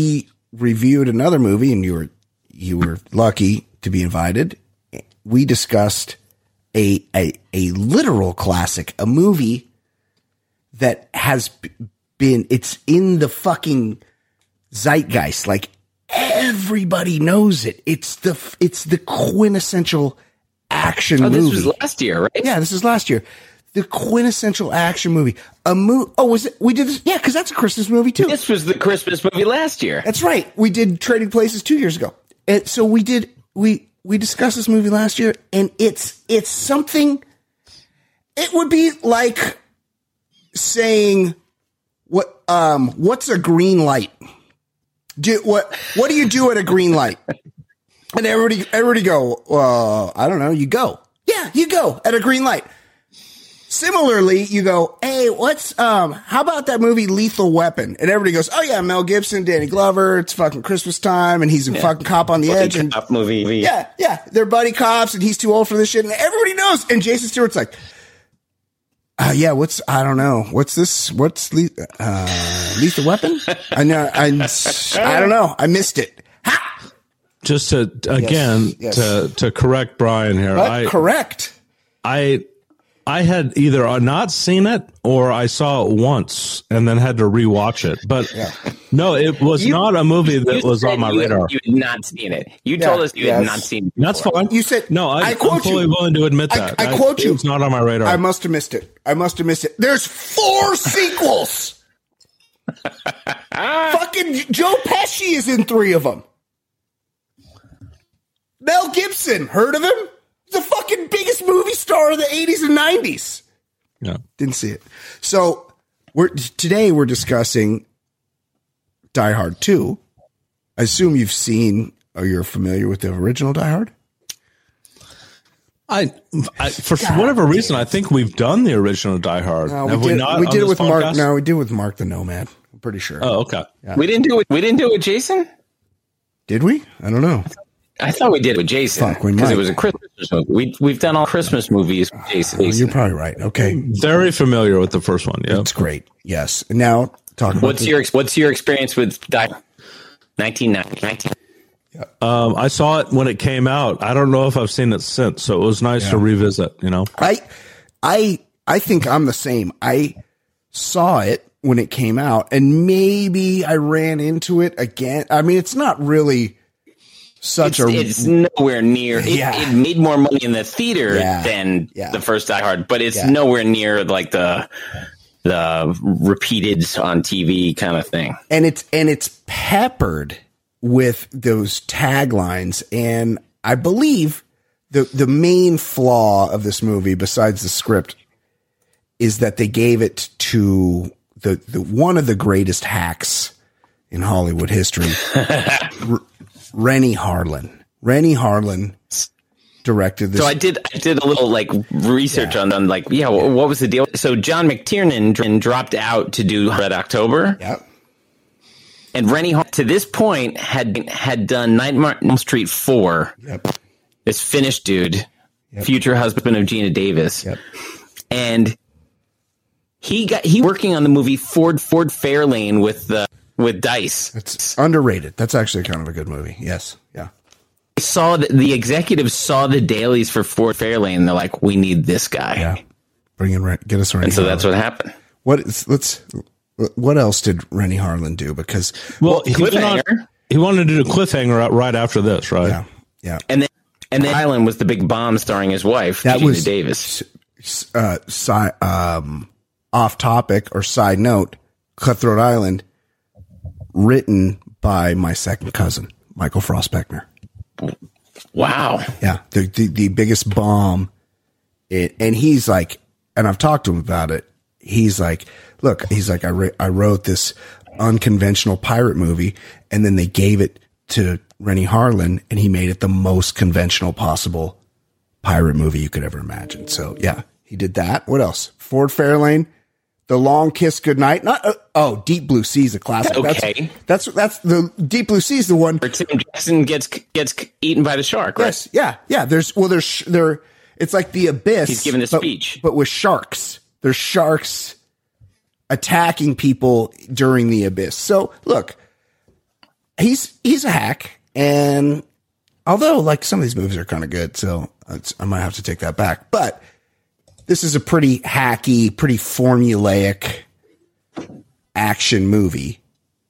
reviewed another movie, and you were you were lucky to be invited. We discussed a a a literal classic, a movie that has been it's in the fucking zeitgeist. Like everybody knows it. It's the it's the quintessential action oh, movie. This was last year, right? Yeah, this is last year. The quintessential action movie. A movie. Oh, was it? We did this. Yeah, because that's a Christmas movie too. This was the Christmas movie last year. That's right. We did Trading Places two years ago. And so we did. We we discussed this movie last year, and it's it's something. It would be like saying, "What um what's a green light? Do what what do you do at a green light?" And everybody everybody go, "Well, I don't know. You go. Yeah, you go at a green light." Similarly, you go, hey, what's, um, how about that movie Lethal Weapon? And everybody goes, oh yeah, Mel Gibson, Danny Glover, it's fucking Christmas time, and he's a yeah. fucking cop on the buddy edge. And cop movie. Yeah, yeah, they're buddy cops, and he's too old for this shit, and everybody knows. And Jason Stewart's like, uh, yeah, what's, I don't know, what's this, what's, le- uh, Lethal Weapon? I know, I, I don't know, I missed it. Ha! Just to, again, yes, yes. to, to correct Brian here. But I, correct. I, I had either not seen it or I saw it once and then had to rewatch it. But yeah. no, it was you, not a movie that was on my you, radar. You had not seen it. You yeah, told us you yes. had not seen it before. That's fine. You said no. I, I quote I'm fully you. willing to admit that. I, I quote I, you. It's not on my radar. I must have missed it. I must have missed it. There's four sequels. Fucking Joe Pesci is in three of them. Mel Gibson, heard of him? The fucking biggest movie star of the eighties and nineties. Yeah. Didn't see it. So we're today we're discussing Die Hard two. I assume you've seen or you're familiar with the original Die Hard? I, I for God whatever damn. reason, I think we've done the original Die Hard. No, we Have did, we not? We did it with podcast? Mark. No, we did it with Mark the Nomad. I'm pretty sure. Oh, okay. Yeah. We didn't do it. We didn't do it with Jason. Did we? I don't know. I thought we did it with Jason because it was a Christmas movie. We, we've done all Christmas movies with Jason. Oh, you're probably right. Okay. Very familiar with the first one. Yeah. It's great. Yes. Now, talk about What's the- your What's your experience with Die nineteen ninety? Yeah. Um, I saw it when it came out. I don't know if I've seen it since, so it was nice yeah. to revisit, you know? I, I, I think I'm the same. I saw it when it came out, and maybe I ran into it again. I mean, it's not really... Such it's, a it's nowhere near. It, yeah. it made more money in the theater yeah. than yeah. the first Die Hard, but it's yeah. nowhere near like the the repeated on T V kind of thing. And it's and it's peppered with those taglines. And I believe the the main flaw of this movie, besides the script, is that they gave it to the, the one of the greatest hacks in Hollywood history. R- Rennie Harlin. Rennie Harlin directed this. So I did I did a little like research yeah. on them. Like, yeah, what was the deal? So John McTiernan dropped out to do Red October. Yep. And Rennie Harlin, to this point, had had done Nightmare on Elm Street four. Yep. This Finnish dude, yep. future husband of Gina Davis. Yep. And he got he working on the movie Ford Ford Fairlane with the. With Dice. It's underrated. That's actually kind of a good movie. Yes. Yeah. I saw the, the executives saw the dailies for Ford Fairlane. And they're like, we need this guy. Yeah. Bring in, get us Rennie. And so Harlan. That's what happened. What is, let's, what else did Rennie Harlan do? Because, well, he, cliffhanger. On, he wanted to do a cliffhanger right after this, right? Yeah. Yeah. And then, and then Island was the big bomb starring his wife, that Gina was, Davis. Uh, si- um, off topic or side note, Cutthroat Island. Written by my second cousin, Michael Frost Beckner. Wow. Yeah. The, the, the biggest bomb. It, and he's like, and I've talked to him about it. He's like, look, he's like, I, re- I wrote this unconventional pirate movie, and then they gave it to Rennie Harlan, and he made it the most conventional possible pirate movie you could ever imagine. So yeah, he did that. What else? Ford Fairlane. The Long Kiss Goodnight. Not uh, oh, Deep Blue Sea is a classic. Okay, that's, that's that's the Deep Blue Sea is the one where Tim Jackson gets gets eaten by the shark. Right? Yes, yeah, yeah. There's well, there's there. It's like the Abyss. He's giving a but, speech, but with sharks. There's sharks attacking people during the Abyss. So look, he's he's a hack, and although like some of these movies are kind of good, so it's, I might have to take that back. But this is a pretty hacky, pretty formulaic action movie.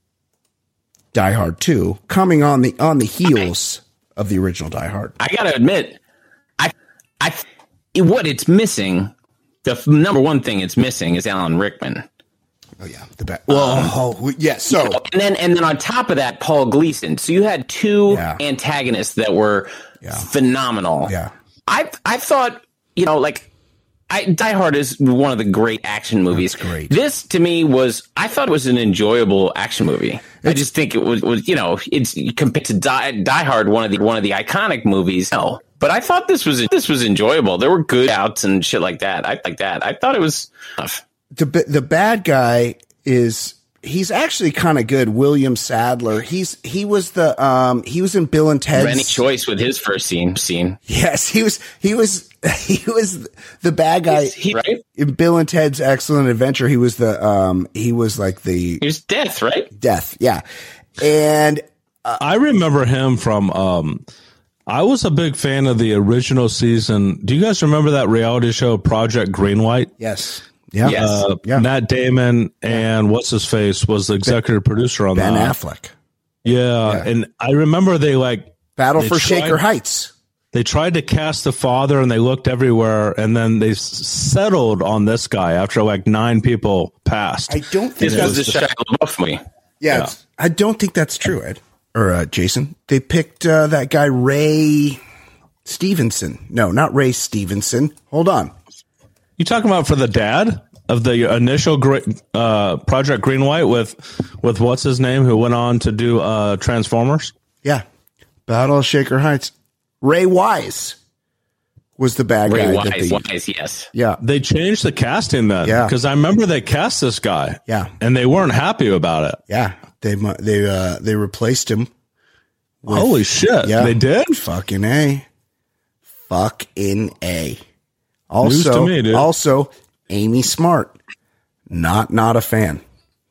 Die Hard two, coming on the on the heels of the original Die Hard. I gotta admit, I, I, what it's missing, the f- number one thing it's missing is Alan Rickman. Oh yeah, the best. Well, um, oh yeah. So you know, and then and then on top of that, Paul Gleason. So you had two yeah. antagonists that were yeah. phenomenal. Yeah, I I thought you know like. I, Die Hard is one of the great action movies. That's great. This to me was, I thought it was an enjoyable action movie. It's, I just think it was, was, you know, it's compared to Die, Die Hard, one of the one of the iconic movies. No, but I thought this was this was enjoyable. There were good outs and shit like that. I like that. I thought it was tough. The the bad guy is. He's actually kind of good. William Sadler. He's he was the um he was in Bill and Ted's. Rennie Choice with his first scene scene. Yes, he was he was he was the bad guy he, right? in Bill and Ted's Excellent Adventure. He was the um he was like the he was Death, right? Death, yeah. And uh, I remember him from um I was a big fan of the original season. Do you guys remember that reality show Project Greenlight? Yes. Yeah. Yes. Uh, yeah. Matt Damon and what's his face was the executive ben, producer on Ben that. Affleck. Yeah, yeah. And I remember they like Battle they for tried, Shaker Heights. They tried to cast the father and they looked everywhere and then they s- settled on this guy after like nine people passed. I don't think this that's was the Shia LaBeouf movie. Yeah, yeah. I don't think that's true, Ed or uh, Jason. They picked uh, that guy Ray Stevenson. No, not Ray Stevenson. Hold on. You talking about for the dad of the initial uh, Project Greenlight with with what's his name who went on to do uh, Transformers? Yeah, Battle of Shaker Heights. Ray Wise was the bad Ray guy. Wise, that they, Wise, yes. Yeah, they changed the casting then. Yeah, because I remember they cast this guy. Yeah, and they weren't happy about it. Yeah, they they uh, they replaced him. With, Holy shit! Yeah, they did. Fucking A. Fucking A. Also, News to me, dude. also, Amy Smart, not not a fan.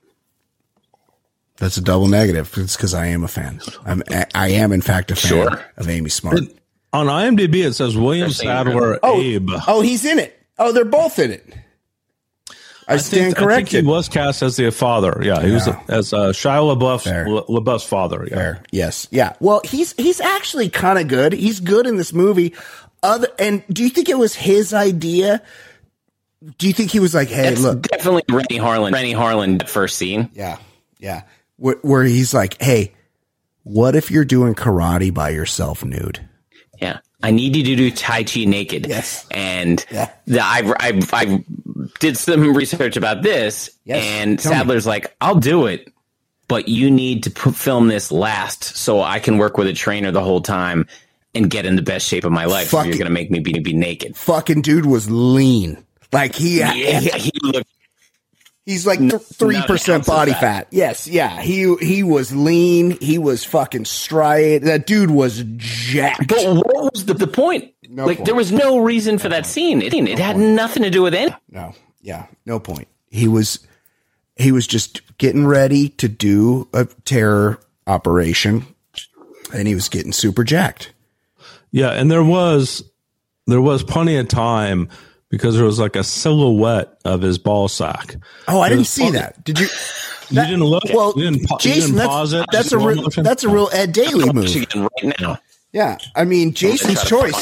That's a double negative. It's because I am a fan. I'm I am in fact a fan sure. of Amy Smart. It, on IMDb, it says William Sadler, oh, Abe. Oh, he's in it. Oh, they're both in it. I, I stand think, corrected. I think he was cast as the father. Yeah, he yeah. was a, as uh, Shia LaBeouf's, LaBeouf's father. Yeah. Fair. Yes. Yeah. Well, he's he's actually kind of good. He's good in this movie. Other and do you think it was his idea? Do you think he was like, "Hey, That's look"? Definitely Rennie Harlan. Rennie Harlan first scene. Yeah, yeah. Where, where he's like, "Hey, what if you're doing karate by yourself, nude?" Yeah, I need you to do Tai Chi naked. Yes, and yeah. the, I I I did some research about this, yes. and Tell Sadler's me. like, "I'll do it, but you need to put, film this last so I can work with a trainer the whole time." And get in the best shape of my life. Fucking, if you're going to make me be, be naked. Fucking dude was lean. Like he, yeah, he, he looked. He's like three percent body fat. fat. Yes, yeah. He he was lean. He was fucking striated. That dude was jacked. But what was the, the point? No like point. There was no reason for that scene. It, it no had point. nothing to do with it. No, yeah, no point. He was he was just getting ready to do a terror operation, and he was getting super jacked. Yeah, and there was there was plenty of time because there was like a silhouette of his ball sack. Oh, I didn't see funny. that. Did you? That, you didn't look. Well, you didn't, Jason, you didn't that's, pause it. That's a real, that's a real Ed Daly move. Right now. Yeah, I mean Jason's choice.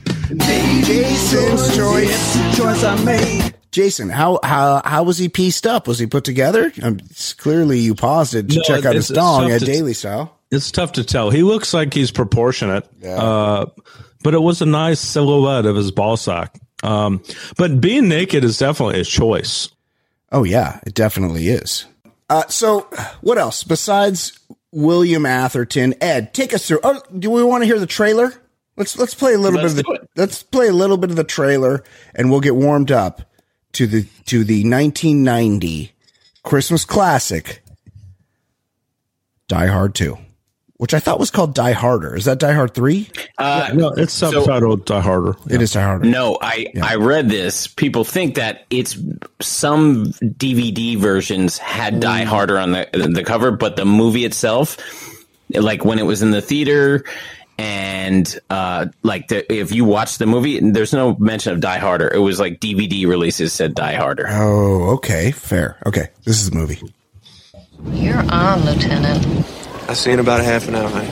Jason's choice. Choice I made. Jason, how how how was he pieced up? Was he put together? Um, clearly, you paused it to no, check out his dong Ed Daly style. It's tough to tell. He looks like he's proportionate, yeah. uh, but it was a nice silhouette of his ball sack. Um, but being naked is definitely his choice. Oh, yeah, it definitely is. Uh, so what else besides William Atherton? Ed, take us through. Oh, do we want to hear the trailer? Let's let's play a little let's bit of the let's play a little bit of the trailer, and we'll get warmed up to the to the nineteen ninety Christmas classic, Die Hard two. Which I thought was called Die Harder. Is that Die Hard three? Uh, no, it's subtitled so, Die Harder. Yeah. It is Die Harder. No, I, yeah. I read this. People think that it's some D V D versions had Die Harder on the the cover, but the movie itself like when it was in the theater. And uh, like the, if you watch the movie, there's no mention of Die Harder. It was like D V D releases said Die Harder. Oh, okay, fair. Okay, this is the movie. You're on, Lieutenant. I'll see you in about a half an hour, honey.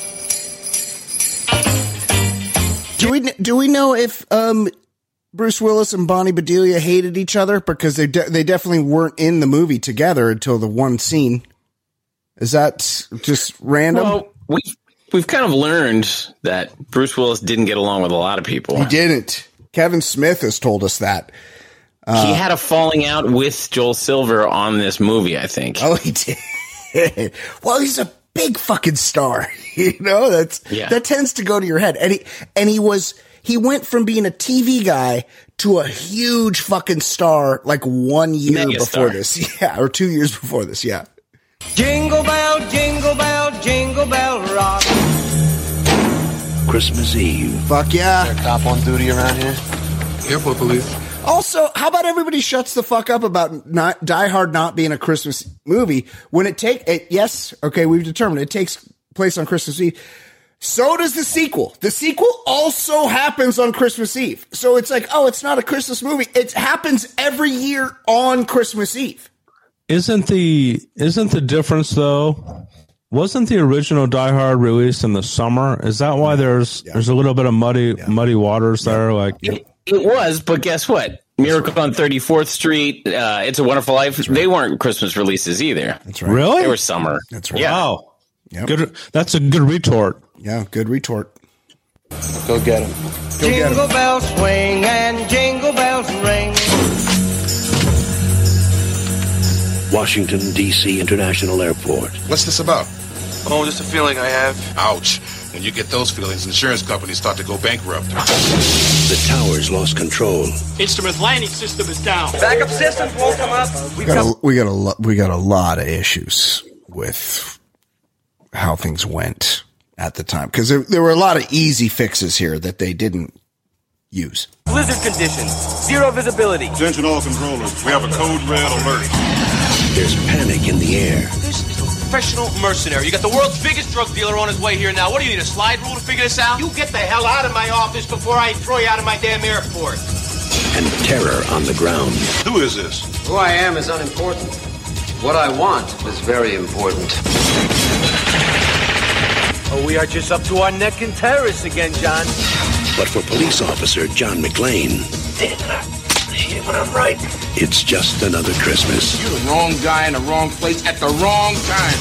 Do we do we know if um, Bruce Willis and Bonnie Bedelia hated each other? Because they de- they definitely weren't in the movie together until the one scene. Is that just random? Well, we. We've kind of learned that Bruce Willis didn't get along with a lot of people. He didn't. Kevin Smith has told us that. Uh, he had a falling out with Joel Silver on this movie, I think. Oh, he did. Well, he's a big fucking star. You know, that's yeah. that tends to go to your head. And he and he was he went from being a T V guy to a huge fucking star like one year Mega before star. this. Yeah, or two years before this, yeah. Jingle bell, jingle bell, jingle bell rock. Christmas Eve. Fuck yeah. Is there a cop on duty around here? Airport police. Also, how about everybody shuts the fuck up about not Die Hard not being a Christmas movie when it take it? Yes, okay, we've determined it takes place on Christmas Eve. So does the sequel. The sequel also happens on Christmas Eve. So it's like, oh, it's not a Christmas movie. It happens every year on Christmas Eve. Isn't the isn't the difference though? Wasn't the original Die Hard released in the summer? Is that why there's yeah. there's a little bit of muddy yeah. muddy waters yeah. there? Like it, it was, but guess what? Miracle on thirty-fourth Street, uh, It's a Wonderful Life. Right. They weren't Christmas releases either. That's right. Really? They were summer. That's right. Yeah. Wow. Yep. Good. That's a good retort. Yeah, good retort. Go get him. Go jingle get him. Bells swing and jingle bells ring. Washington, D C International Airport. What's this about? Oh, just a feeling I have. Ouch. When you get those feelings, insurance companies start to go bankrupt. The towers lost control. Instrument landing system is down. Backup systems won't come up. We got, a, we got a lo- we got a lot of issues with how things went at the time because there, there were a lot of easy fixes here that they didn't use. Blizzard conditions, zero visibility. Attention all controllers, we have a code red alert. There's panic in the air. This is a professional mercenary. You got the world's biggest drug dealer on his way here now. What do you need, a slide rule to figure this out? You get the hell out of my office before I throw you out of my damn airport. And terror on the ground. Who is this? Who I am is unimportant. What I want is very important. Oh, we are just up to our neck in terrorists again, John. But for police officer John McClane, when I'm right, it's just another Christmas. You're the wrong guy in the wrong place at the wrong time.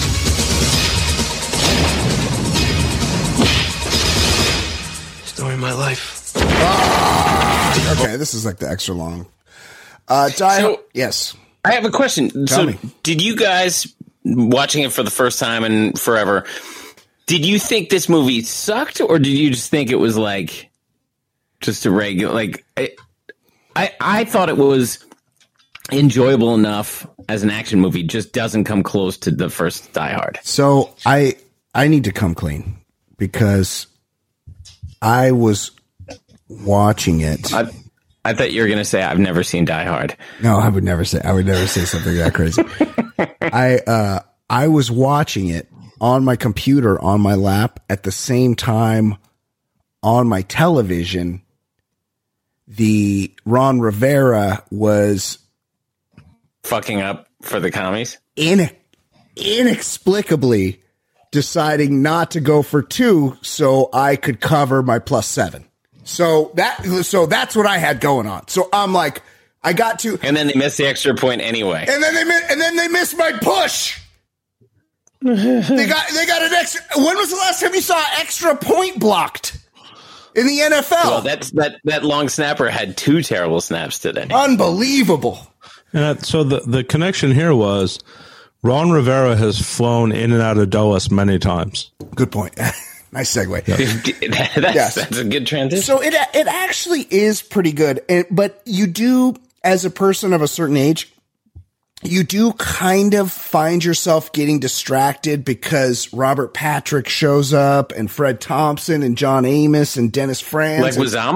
Story of my life. Ah! Okay, this is like the extra long. Uh, die- so, yes. I have a question. Tell so, me. Did you guys, watching it for the first time and forever, did you think this movie sucked, or did you just think it was like just a regular, like, I, I, I thought it was enjoyable enough as an action movie, just doesn't come close to the first Die Hard. So I, I need to come clean because I was watching it. I, I thought you were going to say, I've never seen Die Hard. No, I would never say, I would never say something that crazy. I, uh, I was watching it on my computer, on my lap, at the same time on my television. The Ron Rivera was fucking up for the commies, in, inexplicably deciding not to go for two so I could cover my plus seven. So that, so that's what I had going on. So I'm like, I got to, and then they missed the extra point anyway. And then they missed, and then they missed my push. they got, they got an extra. When was the last time you saw extra point blocked in the N F L? Well, that's that that long snapper had two terrible snaps today. Unbelievable. And so the the connection here was Ron Rivera has flown in and out of Dulles many times. Good point. Nice segue. Yep. that's, yes. that's a good transition. So it it actually is pretty good. It, but you do, as a person of a certain age, you do kind of find yourself getting distracted because Robert Patrick shows up and Fred Thompson and John Amos and Dennis Franz. Leguizamo.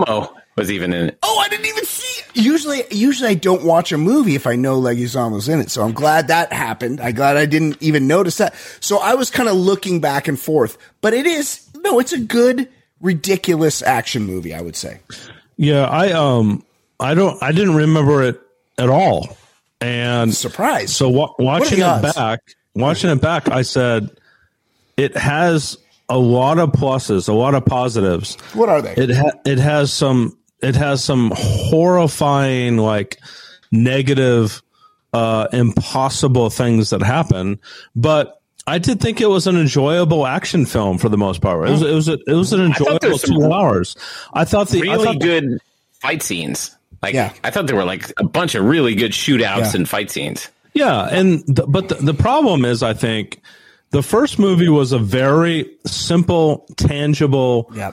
was even in it. Oh, I didn't even see it. Usually, usually I don't watch a movie if I know Leguizamo was in it. So I'm glad that happened. I'm glad I didn't even notice that. So I was kind of looking back and forth. But it is, no, it's a good, ridiculous action movie, I would say. Yeah, I um, I don't, I didn't remember it at all. And surprise. So wa- watching it back, watching it back, I said it has a lot of pluses, a lot of positives. What are they? It ha- it has some it has some horrifying, like negative, uh, impossible things that happen. But I did think it was an enjoyable action film for the most part. It was it was a, it was an enjoyable two hours. I thought the really I thought good the, fight scenes. Like yeah. I thought there were like a bunch of really good shootouts yeah. and fight scenes. Yeah, and the, but the, the problem is, I think the first movie was a very simple, tangible yep.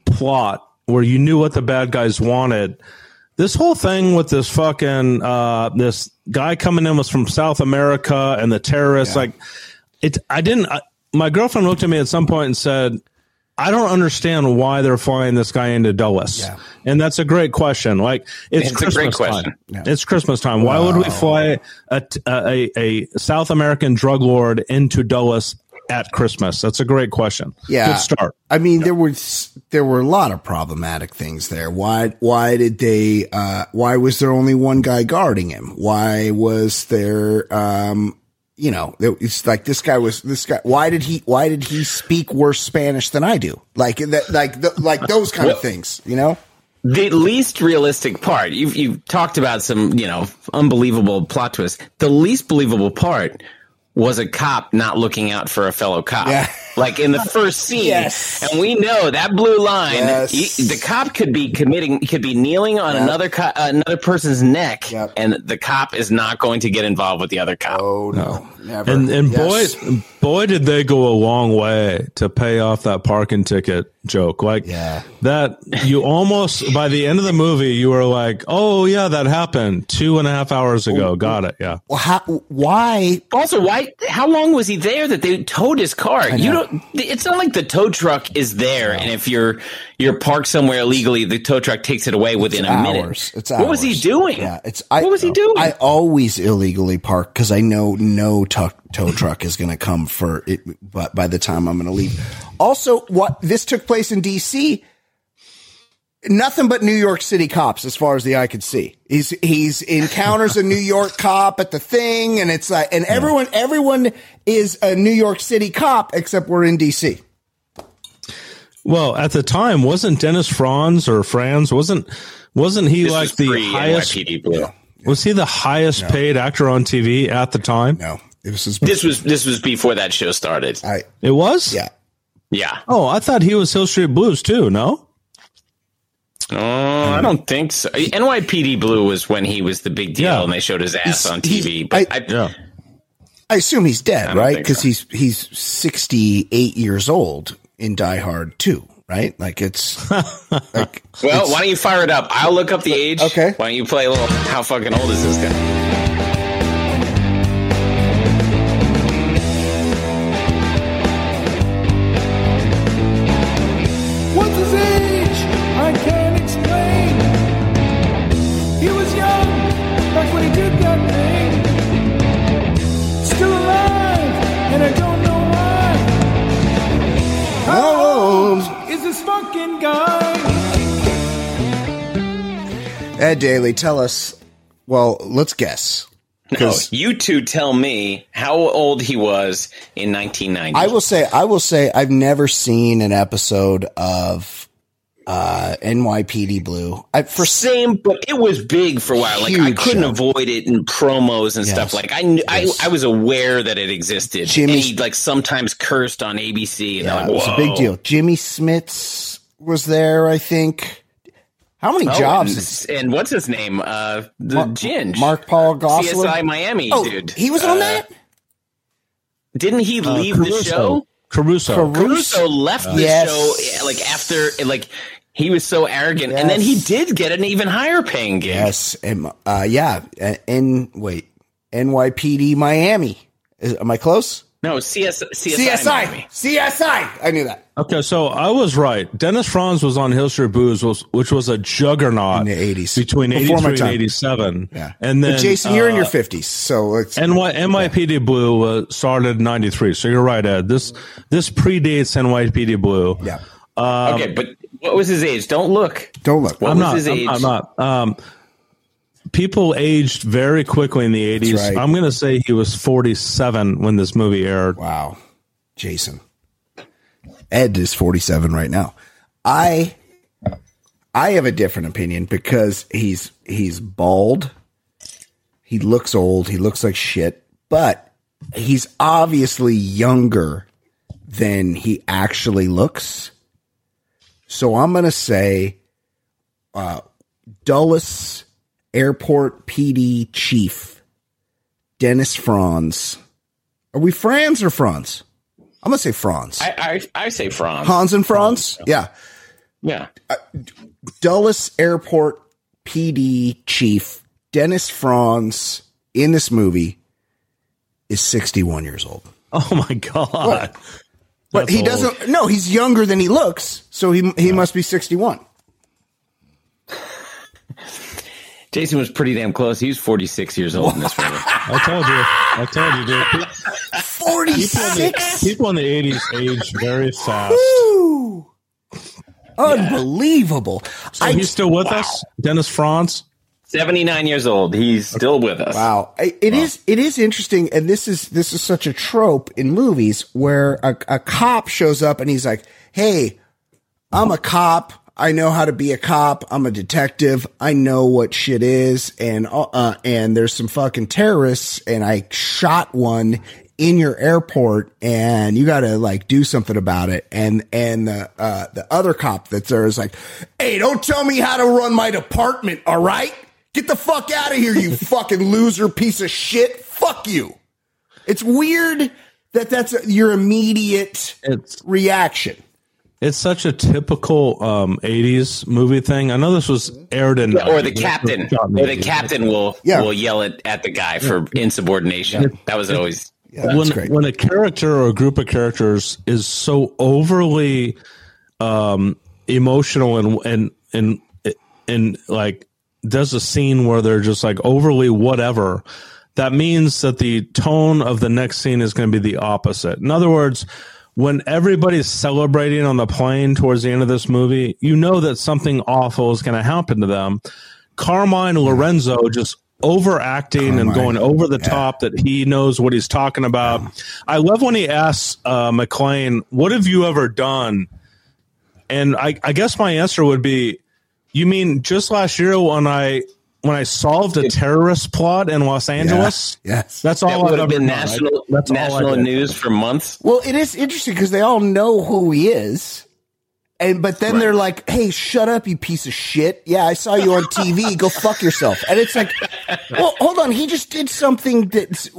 plot where you knew what the bad guys wanted. This whole thing with this fucking uh, this guy coming in was from South America and the terrorists, yeah. like it. I didn't. I, my girlfriend looked at me at some point and said, I don't understand why they're flying this guy into Dulles. Yeah. And that's a great question. Like, it's, it's Christmas a great question. time. Yeah. It's Christmas time. Why would we fly a, a, a South American drug lord into Dulles at Christmas? That's a great question. Yeah. Good start. I mean, there was, there were a lot of problematic things there. Why, why did they, uh, why was there only one guy guarding him? Why was there, um, you know, it's like this guy was this guy. Why did he? Why did he speak worse Spanish than I do? Like that, like the, like those kind well, of things. You know, the least realistic part. You've you've talked about some, you know, unbelievable plot twists. The least believable part was a cop not looking out for a fellow cop. Yeah. Like in the first scene, yes. And we know that blue line. Yes. He, the cop could be committing, could be kneeling on yep. another co- uh, another person's neck, yep. and the cop is not going to get involved with the other cop. Oh no, never. And and yes. boy, boy, did they go a long way to pay off that parking ticket joke. Like yeah. that, you almost by the end of the movie, you were like, oh yeah, that happened two and a half hours ago. Got it. Yeah. Well, how, why? Also, why? How long was he there that they towed his car? You don't. It's not like the tow truck is there, and if you're you're parked somewhere illegally, the tow truck takes it away within it's a hours. minute. It's hours. What was he doing? Yeah, it's I, what was he doing? I always illegally park because I know no tow, tow truck is going to come for it. But by the time I'm going to leave, also, what this took place in D C. Nothing but New York City cops, as far as the eye could see. He's he's encounters a New York cop at the thing, and it's like, and everyone yeah. everyone is a New York City cop except we're in D C. Well, at the time, wasn't Dennis Franz or Franz wasn't wasn't he this like the highest? N Y P D Blue. Was he the highest no. paid actor on T V at the time? No, it was his this was this was before that show started. I, it was, yeah, yeah. Oh, I thought he was Hill Street Blues too. No. Oh, I don't think so. N Y P D Blue was when he was the big deal, yeah. and they showed his ass he's, on T V. But I, I, yeah. I assume he's dead, right? Because so. he's he's sixty-eight years old in Die Hard two, right? Like it's like. Well, it's, why don't you fire it up? I'll look up the age. Okay. Why don't you play a little? How fucking old is this guy? Ed Daly, tell us. Well, let's guess. No, you two tell me how old he was in nineteen ninety. I will say, I will say, I've never seen an episode of uh, N Y P D Blue. I, for same, but it was big for a while. Like I couldn't show. avoid it in promos and yes. stuff. Like I, knew, yes. I, I was aware that it existed. Jimmy, and he like sometimes cursed on A B C. And yeah, like, it was a big deal. Jimmy Smits was there, I think. How many oh, jobs? And, and what's his name? Uh, the Mark, Ginge. Mark Paul Gosselaar. C S I Miami, oh, dude. He was uh, on that? Didn't he uh, leave Caruso. the show? Caruso. Caruso, Caruso left uh, the yes. show like after, like, he was so arrogant. Yes. And then he did get an even higher paying gig. Yes. And, uh, yeah. And, wait, N Y P D Miami. Is, am I close? No, C S, C S I. C S I. C S I. I knew that. Okay, so I was right. Dennis Franz was on Hill Street Blues, was, which was a juggernaut in the eighties, between eighty-three and eighty-seven. Yeah, and then but Jason, you're uh, in your fifties, so it's N Y N Y P D Blue uh, started in ninety-three. So you're right, Ed. This this predates N Y P D Blue. Yeah. Um, okay, but what was his age? Don't look. Don't look. What I'm was not, his I'm, age? I'm not. Um, people aged very quickly in the eighties. Right. I'm going to say he was forty-seven when this movie aired. Wow. Jason. Ed is forty-seven right now. I I have a different opinion because he's he's bald. He looks old. He looks like shit, but he's obviously younger than he actually looks. So I'm going to say uh, Dulles Airport P D Chief Dennis Franz. Are we Franz or Franz? I'm going to say Franz. I, I, I say Franz. Hans and Franz? Franz. Yeah. Yeah. Uh, Dulles Airport P D Chief Dennis Franz in this movie is sixty-one years old. Oh my God. What? But he old. doesn't, no, he's younger than he looks. So he, he must be sixty-one. Jason was pretty damn close. He was forty-six years old in this movie. I told you. I told you, dude. forty-six? People in the eighties age very fast. Woo! Unbelievable. So I, he's still with wow. us? Dennis Franz? seventy-nine years old. He's still with us. Wow. It wow. is, it is interesting. And this is, this is such a trope in movies where a, a cop shows up and he's like, hey, I'm a cop. I know how to be a cop. I'm a detective. I know what shit is. And, uh, and there's some fucking terrorists and I shot one in your airport and you got to like do something about it. And, and the, uh, the other cop that's there is like, hey, don't tell me how to run my department. All right. Get the fuck out of here, you fucking loser piece of shit. Fuck you. It's weird that that's a, your immediate it's, reaction. It's such a typical um, eighties movie thing. I know this was aired in... Yeah, or the captain. Or the captain will yeah. will yell at, at the guy for insubordination. That was always... Yeah, when, great. when a character or a group of characters is so overly um, emotional and, and, and, and like does a scene where they're just like overly whatever, that means that the tone of the next scene is going to be the opposite. In other words... when everybody's celebrating on the plane towards the end of this movie, you know that something awful is going to happen to them. Carmine Lorenzo just overacting Carmine. and going over the yeah. top that he knows what he's talking about. Yeah. I love when he asks uh, McClane, what have you ever done? And I, I guess my answer would be, you mean just last year when I when I solved a terrorist plot in Los Angeles? Yeah. Yes. That's all that I've would have ever been done. national, That's national news for months. Well, it is interesting because they all know who he is. And but then right. they're like, hey, shut up, you piece of shit. Yeah, I saw you on T V. Go fuck yourself. And it's like, well, hold on. He just did something that's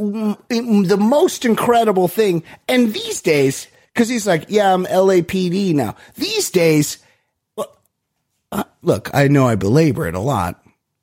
the most incredible thing. And these days, because he's like, yeah, I'm L A P D now. These days, well, uh, look, I know I belabor it a lot.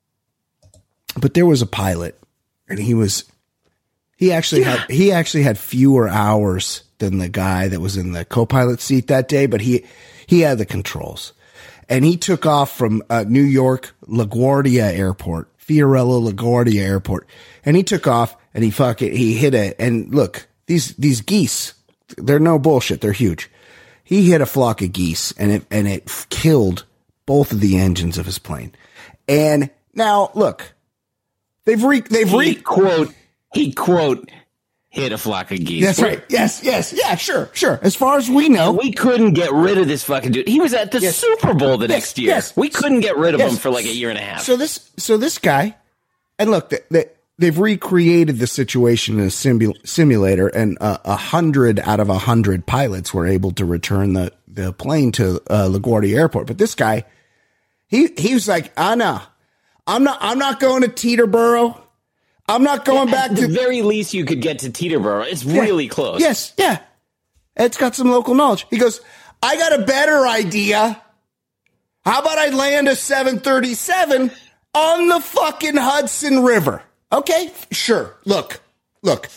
But there was a pilot, and he was, he actually yeah. had, he actually had fewer hours than the guy that was in the co-pilot seat that day, but he, he had the controls. And he took off from uh, New York LaGuardia Airport, Fiorello LaGuardia Airport. And he took off, and he fucking, he hit it. And look, these, these geese, they're no bullshit. They're huge. He hit a flock of geese, and it, and it killed both of the engines of his plane. And now, look, They've re, they've he re, quote, he quote, hit a flock of geese. That's right. Yes, yes, yeah, sure, sure. As far as we know. And we couldn't get rid of this fucking dude. He was at the yes. Super Bowl the yes, next year. Yes. We couldn't get rid of yes. him for like a year and a half. So this, so this guy, and look, they, they, they've recreated the situation in a simu, simulator, and a uh, hundred out of a hundred pilots were able to return the, the plane to uh, LaGuardia Airport. But this guy, he, he was like, ah, no. I'm not, I'm not going to Teterboro. I'm not going yeah, back at to the very least you could get to Teterboro. It's yeah, really close. Yes. Yeah. It's got some local knowledge. He goes, I got a better idea. How about I land a seven thirty-seven on the fucking Hudson River? Okay. Sure. Look, look,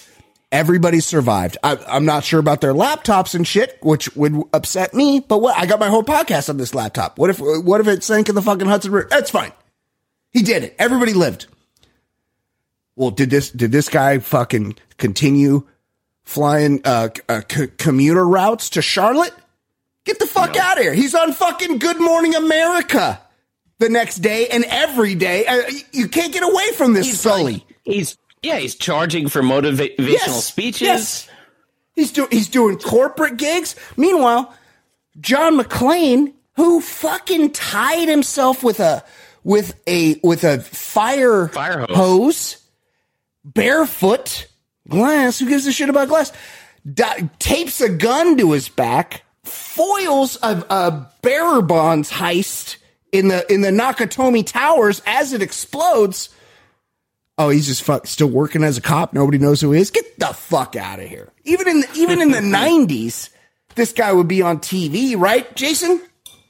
Everybody survived. I, I'm not sure about their laptops and shit, which would upset me. But what? I got my whole podcast on this laptop. What if? What if it sank in the fucking Hudson River? That's fine. He did it. Everybody lived. Well, did this? Did this guy fucking continue flying uh, uh c- commuter routes to Charlotte? Get the fuck no. out of here. He's on fucking Good Morning America the next day and every day. Uh, you can't get away from this, he's Sully. Like, he's. Yeah, he's charging for motivational yes, speeches. Yes. He's doing he's doing corporate gigs. Meanwhile, John McClane, who fucking tied himself with a with a with a fire, fire hose. hose, barefoot, glass. Who gives a shit about glass? Di- tapes a gun to his back, foils a, a bearer bonds heist in the in the Nakatomi Towers as it explodes. Oh, he's just fuck, still working as a cop. Nobody knows who he is. Get the fuck out of here. Even in even in the nineties, this guy would be on T V, right, Jason?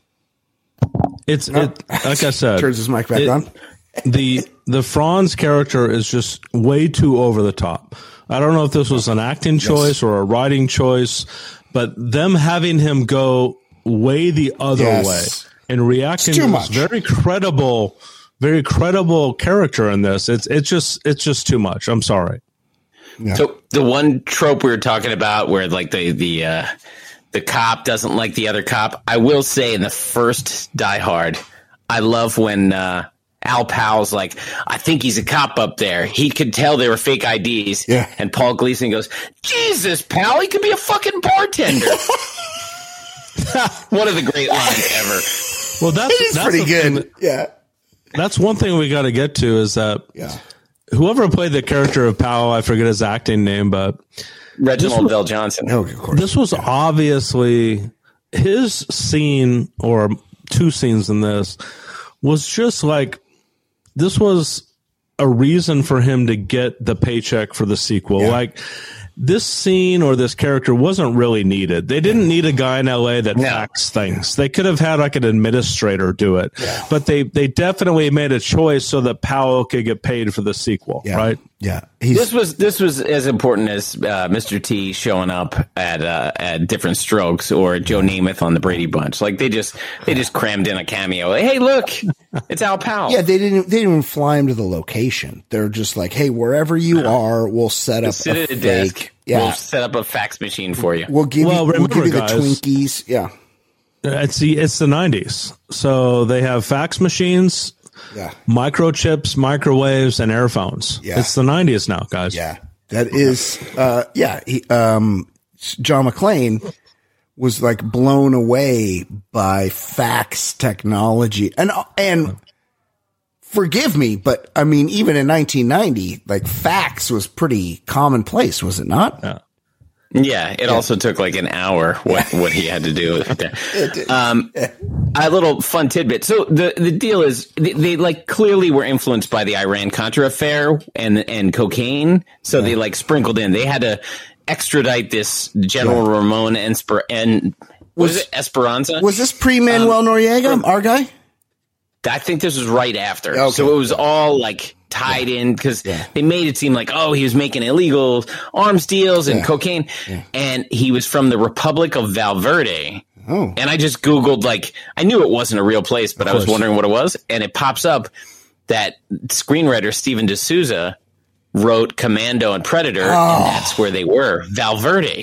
It's no. it, like I said. Turns his mic back it, on. the the Franz character is just way too over the top. I don't know if this was an acting choice yes. or a writing choice, but them having him go way the other yes. way and reacting to this very credible. Very credible character in this. It's it's just it's just too much. I'm sorry. Yeah. So the one trope we were talking about, where like the the uh, the cop doesn't like the other cop. I will say, in the first Die Hard, I love when uh, Al Powell's like, "I think he's a cop up there." He could tell they were fake I Ds. Yeah. And Paul Gleason goes, "Jesus, pal, he could be a fucking bartender." One of the great lines ever. Well, that's, it is that's pretty good. That, yeah. That's one thing we got to get to is that yeah. whoever played the character of Powell, I forget his acting name, but Reginald Bell Johnson. Oh, of course. This was yeah. obviously his scene, or two scenes in this, was just like, this was a reason for him to get the paycheck for the sequel. Yeah. Like, this scene or this character wasn't really needed. They didn't need a guy in L A that no. faxed things. They could have had like an administrator do it, yeah. but they, they definitely made a choice so that Powell could get paid for the sequel. Yeah. Right. Yeah. He's- this was, this was as important as uh, Mister T showing up at, uh, at Different Strokes or Joe Namath on the Brady Bunch. Like they just, they just crammed in a cameo. Like, hey, look, it's Al Powell. Yeah. They didn't, they didn't even fly him to the location. They're just like, hey, wherever you no. are, we'll set up sit a at a fake. desk. Yeah. We'll set up a fax machine for you. We'll give well, you, remember, we'll give you guys, the Twinkies. Yeah. It's the, it's the nineties. So they have fax machines, yeah, microchips, microwaves, and airphones. Yeah. It's the nineties now, guys. Yeah. That is, uh, yeah. He, um, John McClane was like blown away by fax technology. And, and, forgive me, but I mean, even in nineteen ninety, like fax was pretty commonplace, was it not? Yeah. Yeah, it yeah. also took like an hour what, what he had to do. um, a little fun tidbit. So the, the deal is they, they like clearly were influenced by the Iran Contra affair and and cocaine. So yeah. they like sprinkled in. They had to extradite this General yeah. Ramon Esper- and was, was it Esperanza? Was this pre Manuel um, Noriega, our guy? I think this was right after. Okay. So it was all like tied yeah. in because yeah. they made it seem like, oh, he was making illegal arms deals and yeah. cocaine. Yeah. And he was from the Republic of Valverde. Oh. And I just Googled, like, I knew it wasn't a real place, but I was wondering what it was. And it pops up that screenwriter Steven D'Souza wrote Commando and Predator. Oh. And that's where they were. Valverde.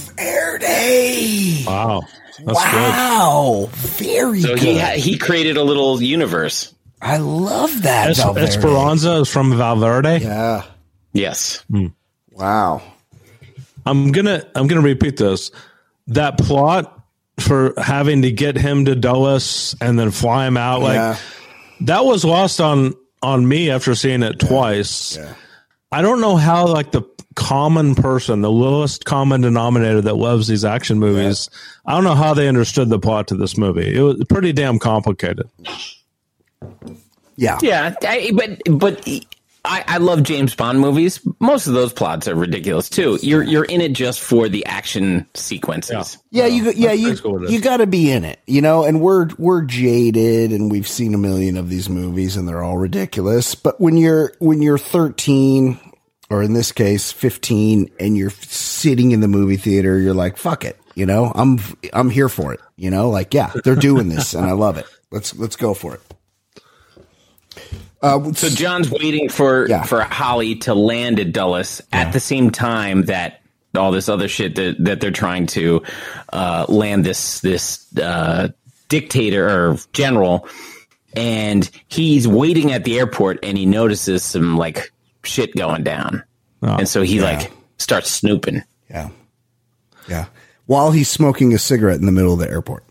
Valverde. Wow. That's wow, good. Very so good. So he ha- he created a little universe. I love that. Es- Esperanza is from Valverde. Yeah. Yes. Hmm. Wow. I'm gonna I'm gonna repeat this. That plot for having to get him to Dulles and then fly him out, like yeah. that was lost on on me after seeing it yeah. twice. Yeah. I don't know how like the common person, the lowest common denominator that loves these action movies, yeah. I don't know how they understood the plot to this movie. It was pretty damn complicated. Yeah. Yeah. I, but, but I, I love James Bond movies. Most of those plots are ridiculous too. You're, you're in it just for the action sequences. Yeah. Yeah. You, yeah, you, you gotta be in it, you know, and we're, we're jaded and we've seen a million of these movies and they're all ridiculous. But when you're, when you're thirteen, or in this case, fifteen, and you're sitting in the movie theater, you're like, fuck it. You know, I'm, I'm here for it. You know, like, yeah, they're doing this and I love it. Let's, let's go for it. Uh, so John's waiting for, yeah. for Holly to land at Dulles yeah. at the same time that all this other shit that, that they're trying to uh, land this, this uh, dictator or general. And he's waiting at the airport and he notices some like shit going down. Oh, and so he yeah. like starts snooping. Yeah. Yeah. While he's smoking a cigarette in the middle of the airport.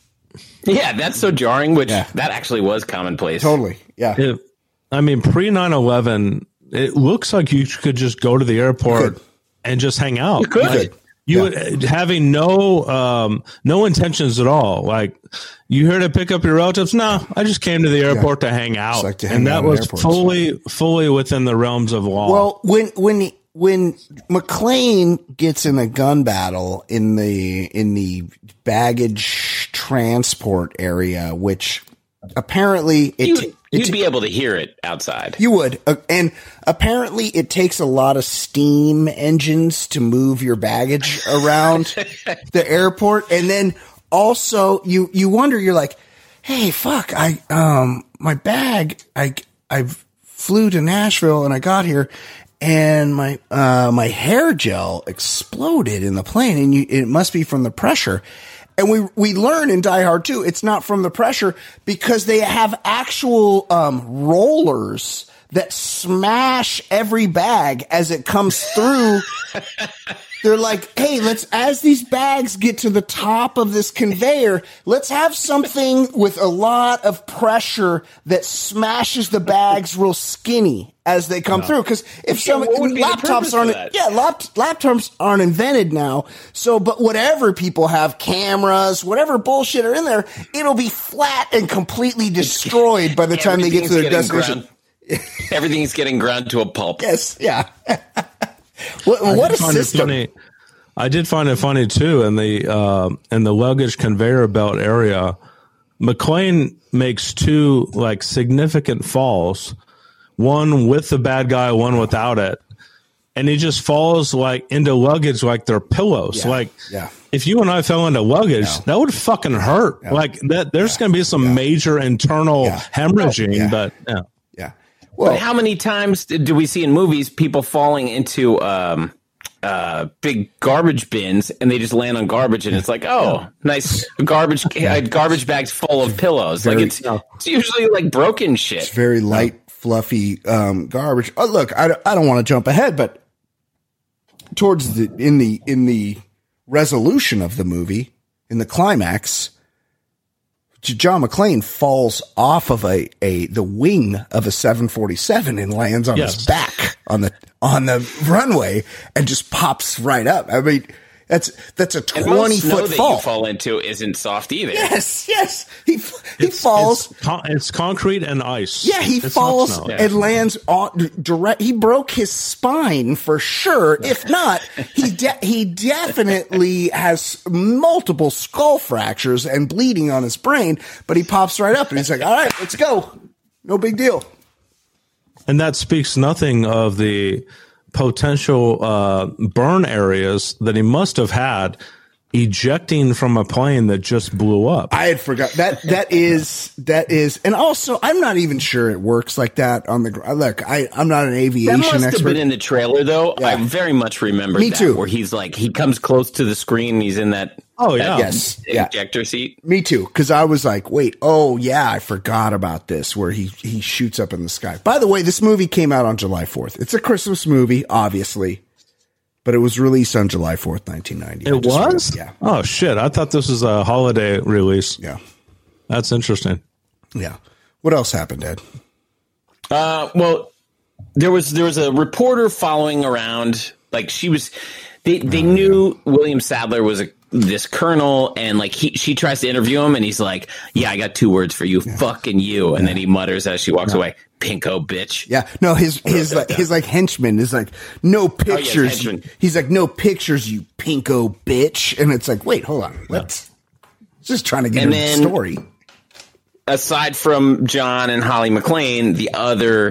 Yeah, that's so jarring, which yeah. that actually was commonplace. Totally. Yeah. It, I mean, pre nine eleven, it looks like you could just go to the airport and just hang out. You could. Like, you yeah. would, having no um, no intentions at all. Like, you here to pick up your relatives? No, I just came to the airport yeah. to hang out. Like to hang and that out was airports. fully fully within the realms of law. Well, when when when McClane gets in a gun battle in the in the baggage transport area, which apparently it, you, it you'd be able to hear it outside. You would, uh, and apparently it takes a lot of steam engines to move your baggage around the airport, and then also you you wonder, you're like, hey, fuck, I um my bag, I I flew to Nashville and I got here. And my uh, my hair gel exploded in the plane, and you, it must be from the pressure. And we we learn in Die Hard two, it's not from the pressure because they have actual um, rollers that smash every bag as it comes through. They're like, hey, let's, as these bags get to the top of this conveyor, let's have something with a lot of pressure that smashes the bags real skinny as they come no. through. Because if some laptops aren't, yeah, lap, laptops aren't invented now. So, but whatever people have, cameras, whatever bullshit are in there, it'll be flat and completely destroyed by the time they get to their destination. Everything's getting ground to a pulp. Yes, yeah. What, what a system! I did find it funny too in the uh, in the luggage conveyor belt area. McClane makes two like significant falls, one with the bad guy, one without it, and he just falls like into luggage like they're pillows. Yeah, like yeah. if you and I fell into luggage, no. that would fucking hurt. Yeah. Like that, there's yeah. going to be some yeah. major internal yeah. hemorrhaging, yeah. but yeah. Well, but how many times do we see in movies people falling into um, uh, big garbage bins and they just land on garbage and it's like, oh, yeah. nice garbage uh, garbage bags full of pillows. Very, like it's, no. it's usually like broken shit. It's very light, no. fluffy um, garbage. Oh, look, I don't, I don't want to jump ahead, but towards the in the in the resolution of the movie, in the climax, John McClane falls off of a, a the wing of a seven forty-seven and lands on yes. his back on the on the runway and just pops right up. I mean, that's that's a twenty foot fall. That you fall into isn't soft either. Yes, yes. He he it's, falls. It's, con- it's concrete and ice. Yeah, he it's falls and yeah. lands on direct. He broke his spine for sure. If not, he de- he definitely has multiple skull fractures and bleeding on his brain. But he pops right up and he's like, "All right, let's go. No big deal." And that speaks nothing of the potential uh, burn areas that he must have had ejecting from a plane that just blew up. I had forgot that. That is that is, and also I'm not even sure it works like that on the ground. Look, I I'm not an aviation that must expert. Have been in the trailer though. Yeah. I very much remember. Me that, too. Where he's like he comes close to the screen. And he's in that. Oh yeah. That yes. Ejector yeah. seat. Me too. Because I was like, wait. Oh yeah, I forgot about this. Where he he shoots up in the sky. By the way, this movie came out on July fourth. It's a Christmas movie, obviously. But it was released on July fourth, nineteen ninety. It was? Yeah. Oh, shit. I thought this was a holiday release. Yeah. That's interesting. Yeah. What else happened, Ed? Uh, well, there was there was a reporter following around. Like, she was... They, they oh, knew yeah. William Sadler was a, this colonel, and, like, he she tries to interview him, and he's like, yeah, I got two words for you, yeah. fucking you. And yeah. then he mutters as she walks yeah. away, pinko bitch. Yeah. No, his his like, his like henchman is like, no pictures. Oh, yeah, he's like, no pictures, you pinko bitch. And it's like, wait, hold on. Let's just trying to get a story. Aside from John and Holly McClane, the other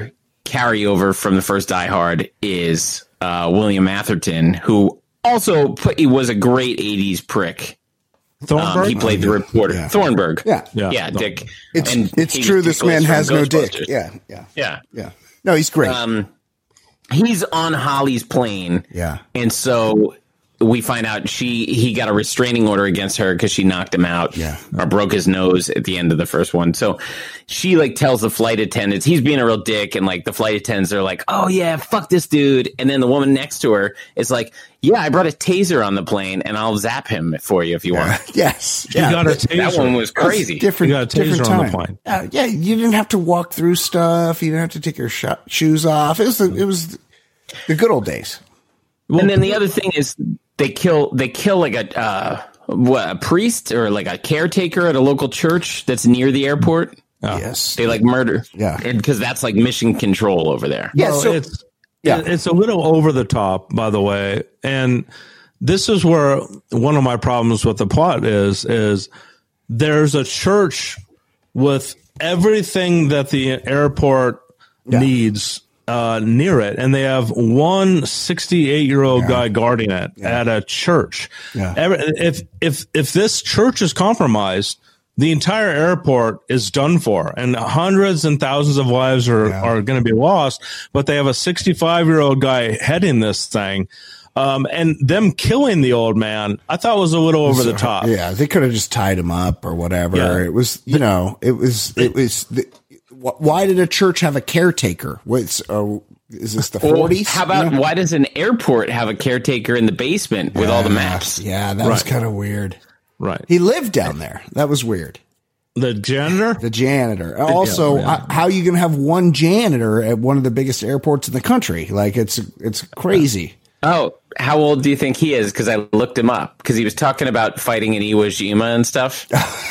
carryover from the first Die Hard is uh, William Atherton, who also put, he was a great eighties prick. Thornburg? Um, he played the reporter. Yeah. Thornburg. Yeah. Yeah, Yeah. Dick. It's And it's he true. was This Dick man from has no dick. Ghostbusters. Yeah, yeah, Yeah. yeah. No, he's great. Um, he's on Holly's plane. Yeah. And so we find out she he got a restraining order against her because she knocked him out. Yeah. Or broke his nose at the end of the first one. So she like tells the flight attendants he's being a real dick, and like the flight attendants are like, oh yeah, fuck this dude. And then the woman next to her is like, yeah, I brought a taser on the plane and I'll zap him for you if you want. Yes. You got a taser. That one was crazy. Different, You got a taser different on the time. plane. Uh, yeah, you didn't have to walk through stuff. You didn't have to take your sho- shoes off. It was the, it was the good old days. And then the other thing is they kill they kill like a uh, what a priest or like a caretaker at a local church that's near the airport. Yes, they like murder. Yeah, because that's like mission control over there. Yeah, Well, so it's yeah. it's a little over the top, by the way. And this is where one of my problems with the plot is is there's a church with everything that the airport Yeah. needs uh, near it, and they have one sixty-eight-year-old Yeah. guy guarding it Yeah. at a church. Yeah. Every, if if if this church is compromised, the entire airport is done for, and hundreds and thousands of lives are, Yeah. are going to be lost. But they have a sixty-five-year-old guy heading this thing. Um, and them killing the old man, I thought was a little over the top. Yeah, they could have just tied him up or whatever. Yeah. It was, you know, it was, it was. The, wh- why did a church have a caretaker? What's uh, is this the Well, forties? how about why does an airport have a caretaker in the basement with all the maps? Yeah, that was Right. kind of weird. Right. He lived down there. That was weird. The janitor? The janitor. Also, yeah. uh, how you can have one janitor at one of the biggest airports in the country? Like it's it's crazy. Oh, how old do you think he is? Because I looked him up because he was talking about fighting in Iwo Jima and stuff.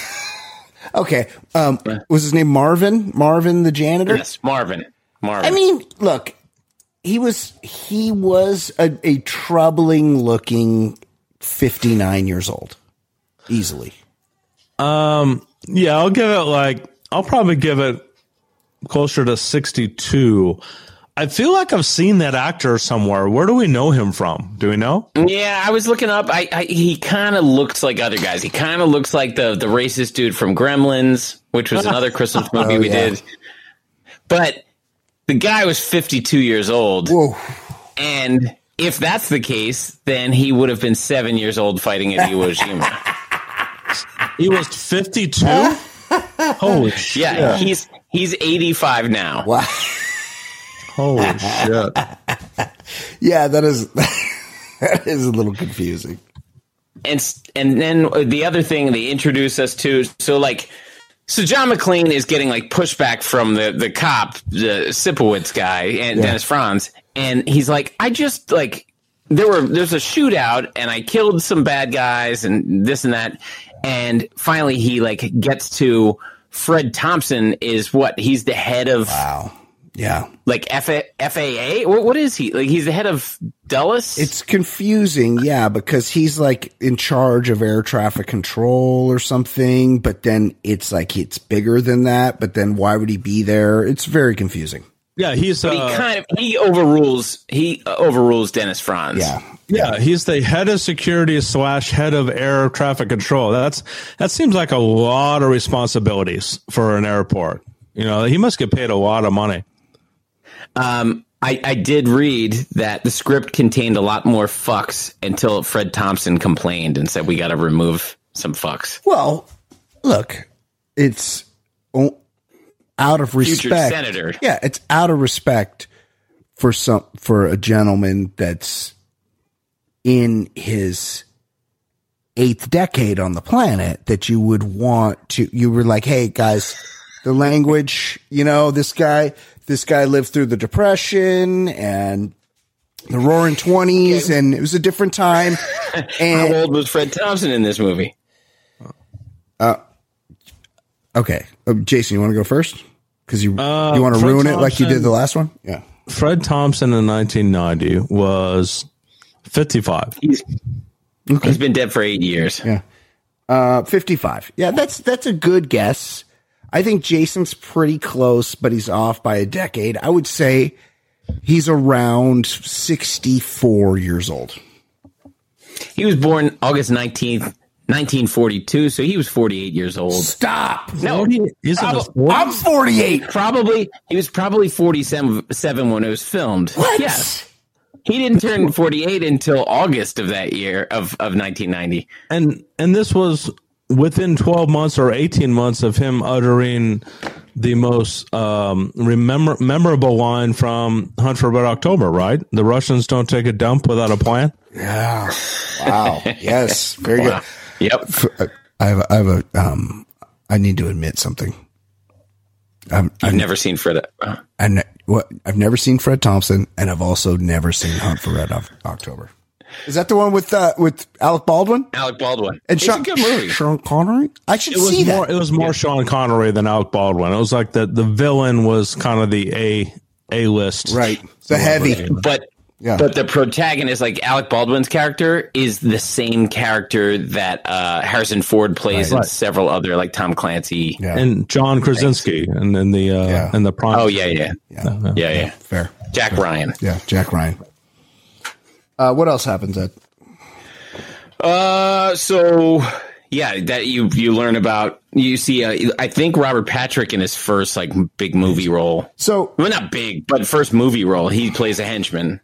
Okay, um, was his name Marvin? Marvin the janitor? Yes, Marvin. Marvin. I mean, look, he was he was a, a troubling looking fifty-nine years old, easily. Um, yeah, I'll give it like, I'll probably give it closer to sixty-two. I feel like I've seen that actor somewhere. Where do we know him from? Do we know? Yeah, I was looking up. I, I he kind of looks like other guys. He kind of looks like the the racist dude from Gremlins, which was another Christmas movie Oh, we yeah. did. But the guy was fifty-two years old. Whoa. And if that's the case, then he would have been seven years old fighting at Iwo Jima. He was fifty-two? Holy shit. Yeah, he's he's eighty-five now. Wow. Holy shit. Yeah, that is that is a little confusing. And and then the other thing they introduce us to, so like, so John McClane is getting like pushback from the the cop, the Sipowicz guy, and Yeah. Dennis Franz, and he's like, I just like there were there's a shootout, and I killed some bad guys, and this and that, and finally he like gets to Fred Thompson is what he's the head of. Wow. Yeah. Like F A A? What, what is he? Like he's the head of Dulles? It's confusing, yeah, because he's like in charge of air traffic control or something, but then it's like it's bigger than that, but then why would he be there? It's very confusing. Yeah, he's But uh, he kind of he overrules he overrules Dennis Franz. Yeah. yeah, he's the head of security slash head of air traffic control. That's that seems like a lot of responsibilities for an airport. You know, he must get paid a lot of money. Um, I, I did read that the script contained a lot more fucks until Fred Thompson complained and said we got to remove some fucks. Well, look, it's o- out of Future respect. senator. Yeah, it's out of respect for some for a gentleman that's in his eighth decade on the planet that you would want to. You were like, hey guys, the language. You know, this guy. This guy lived through the Depression and the Roaring Twenties, okay. And it was a different time. And how old was Fred Thompson in this movie? Uh, okay, uh, Jason, you want to go first? Because you Uh, you want to Fred ruin it like you Thompson- did the last one? Yeah. Fred Thompson in nineteen ninety was fifty-five. He's, he's been dead for eight years. Yeah. Uh, fifty-five. Yeah, that's that's a good guess. I think Jason's pretty close, but he's off by a decade. I would say he's around sixty-four years old. He was born August nineteenth, nineteen forty-two, so he was forty-eight years old. Stop. No, prob- I'm forty-eight. Probably he was probably forty-seven when it was filmed. What? Yes. He didn't turn forty-eight until August of that year of, of nineteen ninety. And and this was within twelve months or eighteen months of him uttering the most um, remember, memorable line from Hunt for Red October, right? The Russians don't take a dump without a plan. Yeah. Wow. Yes. Very Wow. good. Yep. For, I have, I have a, um, I need to admit something. Um, I've I've never seen Fred. Uh, And what I've never seen Fred Thompson, and I've also never seen Hunt for Red October. Is that the one with uh, with Alec Baldwin? Alec Baldwin. And It's Sean, a good movie. Sean Connery? I should It was see more. that. It was more Sean Connery than Alec Baldwin. It was like the the villain was kind of the A A list, Right. The heavy. But Yeah. but the protagonist, like Alec Baldwin's character, is the same character that uh, Harrison Ford plays Right. in several other, like Tom Clancy. Yeah. and John Krasinski, and then the uh, Yeah. and the prime. Oh yeah, yeah, Yeah. yeah, yeah. Fair. Jack Ryan. Yeah. Jack Ryan. Uh, what else happens, Ed? Uh, so yeah, that you you learn about. You see, uh, I think Robert Patrick in his first like big movie role. So Well, not big, but first movie role, he plays a henchman.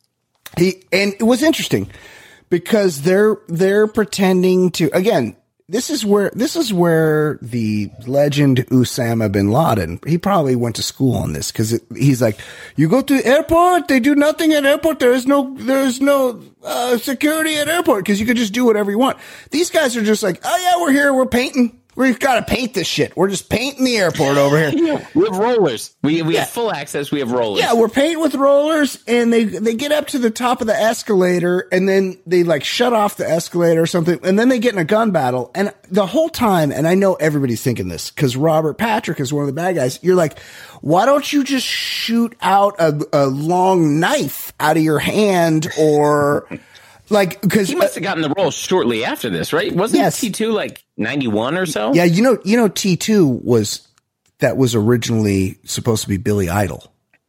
he and it was interesting because they're they're pretending to again. This is where this is where the legend Osama bin Laden. He probably went to school on this because he's like, you go to the airport, they do nothing at airport. There is no there is no uh, security at airport because you could just do whatever you want. These guys are just like, oh yeah, we're here, we're painting. We've got to paint this shit. We're just painting the airport over here. We have rollers. We we Yeah. have full access. We have rollers. Yeah, we're painting with rollers, and they they get up to the top of the escalator, and then they like shut off the escalator or something, and then they get in a gun battle. And the whole time, and I know everybody's thinking this because Robert Patrick is one of the bad guys. You're like, why don't you just shoot out a, a long knife out of your hand or like because He must have gotten the role shortly after this, right? Wasn't Yes. T two like ninety-one or so? yeah, you know, you know, T two was that was originally supposed to be Billy Idol.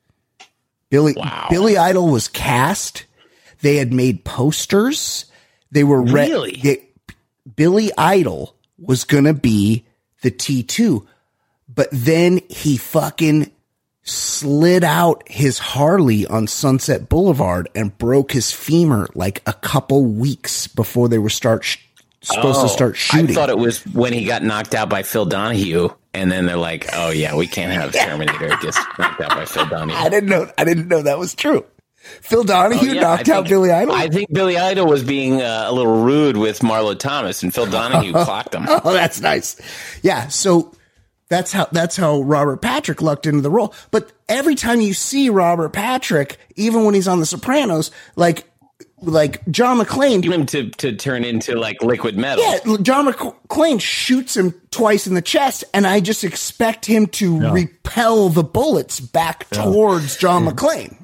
Billy Wow. Billy Idol was cast. They had made posters. They were re- Really? they- Billy Idol was gonna be the T two, but then he fucking slid out his Harley on Sunset Boulevard and broke his femur like a couple weeks before they were start sh- supposed to Oh, start shooting. I thought it was when he got knocked out by Phil Donahue, and then they're like, "Oh yeah, we can't have Terminator get knocked out by Phil Donahue." I didn't know. I didn't know that was true. Phil Oh, Donahue yeah, knocked I out think- Billy Idol. I think Billy Idol was being uh, a little rude with Marlo Thomas, and Phil Donahue clocked him. Oh, that's nice. Yeah. So that's how that's how Robert Patrick lucked into the role. But every time you see Robert Patrick, even when he's on The Sopranos, like like John McClane, You want him to to turn into like liquid metal. yeah, John McClane shoots him twice in the chest, and I just expect him to Yeah. repel the bullets back towards John McClane.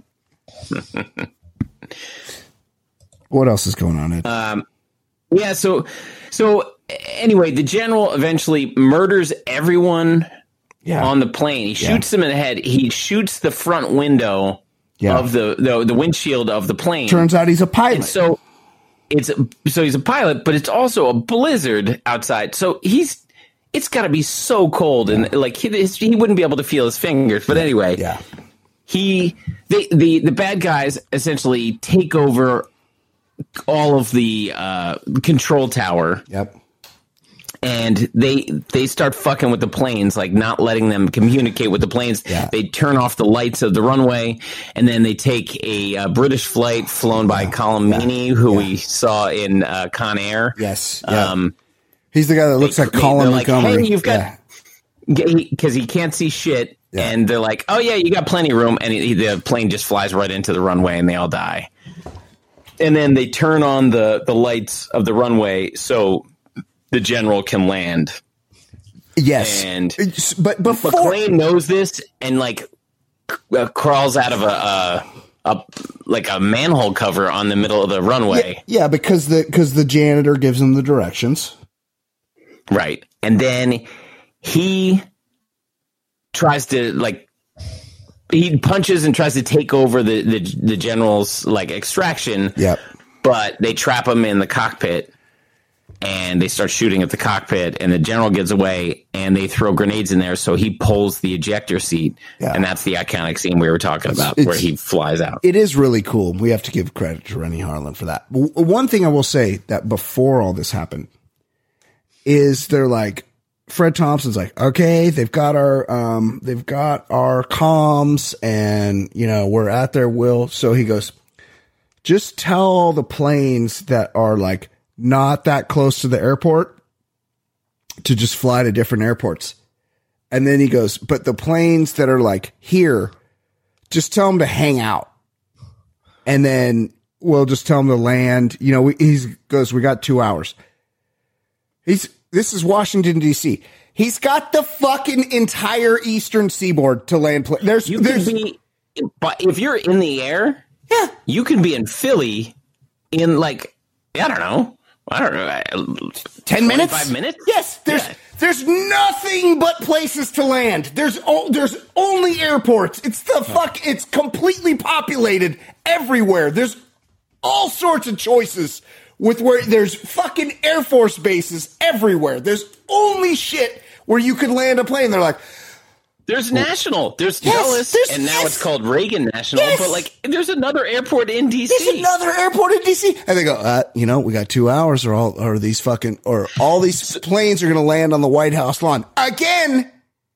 What else is going on, Ed? Um, yeah. So so anyway, the general eventually murders everyone Yeah. on the plane. He shoots them in the head. He shoots the front window Yeah. of the, the the windshield of the plane. Turns out he's a pilot. And so it's so he's a pilot, but it's also a blizzard outside. So he's it's got to be so cold, and like he his, he wouldn't be able to feel his fingers. But anyway, yeah. he they, the the bad guys essentially take over all of the uh, control tower. Yep. And they they start fucking with the planes, like not letting them communicate with the planes. Yeah. They turn off the lights of the runway, and then they take a uh, British flight flown by Colm Meaney, who we saw in uh, Con Air. Yes. Yeah. Um, He's the guy that looks like they- Colin they're like, Montgomery. hey, you've got Yeah. because he can't see shit, Yeah. and they're like, "Oh yeah, you got plenty of room," and he, the plane just flies right into the runway, and they all die. And then they turn on the the lights of the runway so the general can land. Yes. And It's- but before McClane knows this and like uh, crawls out of a, a a like a manhole cover on the middle of the runway. yeah, because the because the janitor gives him the directions. Right. And then he tries to like he punches and tries to take over the the, the general's like extraction. Yep. But they trap him in the cockpit. And they start shooting at the cockpit, and the general gets away, and they throw grenades in there, so he pulls the ejector seat, yeah. and that's the iconic scene we were talking about, it's, where he flies out. It is really cool. We have to give credit to Renny Harlin for that. One thing I will say that before all this happened is they're like, Fred Thompson's like, okay, they've got our, um, they've got our comms, and you know we're at their will. So he goes, just tell all the planes that are like. Not that close to the airport to just fly to different airports. And then he goes, but the planes that are like here, just tell them to hang out. And then we'll just tell them to land. You know, he goes, we got two hours. He's, this is Washington, D C. He's got the fucking entire eastern seaboard to land. Pl- there's, you there's, could be, but if you're in the air, yeah, you can be in Philly in like, I don't know. I don't know. Ten minutes? Five minutes? Yes. There's yeah. there's nothing but places to land. There's o- there's only airports. It's the fuck. It's completely populated everywhere. There's all sorts of choices with where there's fucking Air Force bases everywhere. There's only shit where you could land a plane. They're like. There's National, there's yes, Dulles, there's, and now yes. it's called Reagan National, yes. but like there's another airport in D C. There's another airport in D C. And they go, uh, you know, we got two hours or all, or these fucking, or all these planes are going to land on the White House lawn. Again,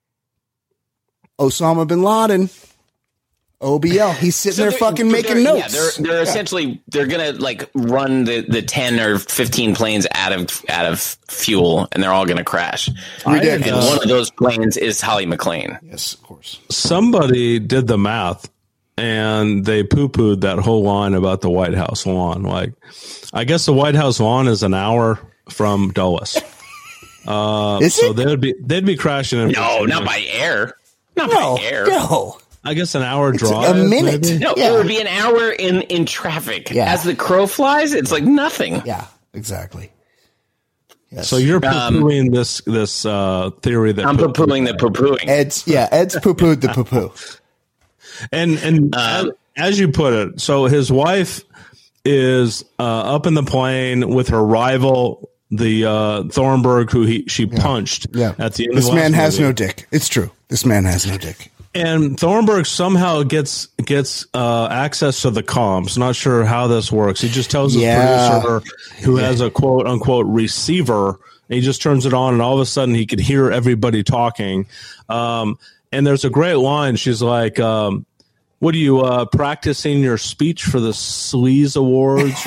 Osama bin Laden. O B L. He's sitting so there fucking making notes. Yeah, they're they're yeah. essentially they're gonna like run the, the ten or fifteen planes out of out of fuel, and they're all gonna crash. Ridiculous. And one of those planes is Holly McClane. Yes, of course. Somebody did the math, and they poo pooed that whole line about the White House lawn. Like, I guess the White House lawn is an hour from Dulles. Uh, is so it? they'd be they'd be crashing. In no, not by air. Not no, by air. No. I guess an hour it's drive. A minute. Maybe? No, yeah. it would be an hour in, in traffic. Yeah. As the crow flies, it's like nothing. Yeah, exactly. Yes. So you're poo-pooing um, this this uh, theory that I'm poo-pooing the poo-pooing. Ed's yeah, Ed's poo-pooed the poo-poo. And and um, as, as you put it, so his wife is uh, up in the plane with her rival, the uh, Thornburg, who he she yeah. punched. Yeah. At the end this of the man last has movie. no dick. It's true. This man has no dick. And Thornburg somehow gets gets uh, access to the comms. Not sure how this works. He just tells his yeah. producer, who yeah. has a quote unquote receiver, and he just turns it on, and all of a sudden he could hear everybody talking. Um, and there's a great line. She's like, um, "What are you uh, practicing your speech for the Sleaze Awards?"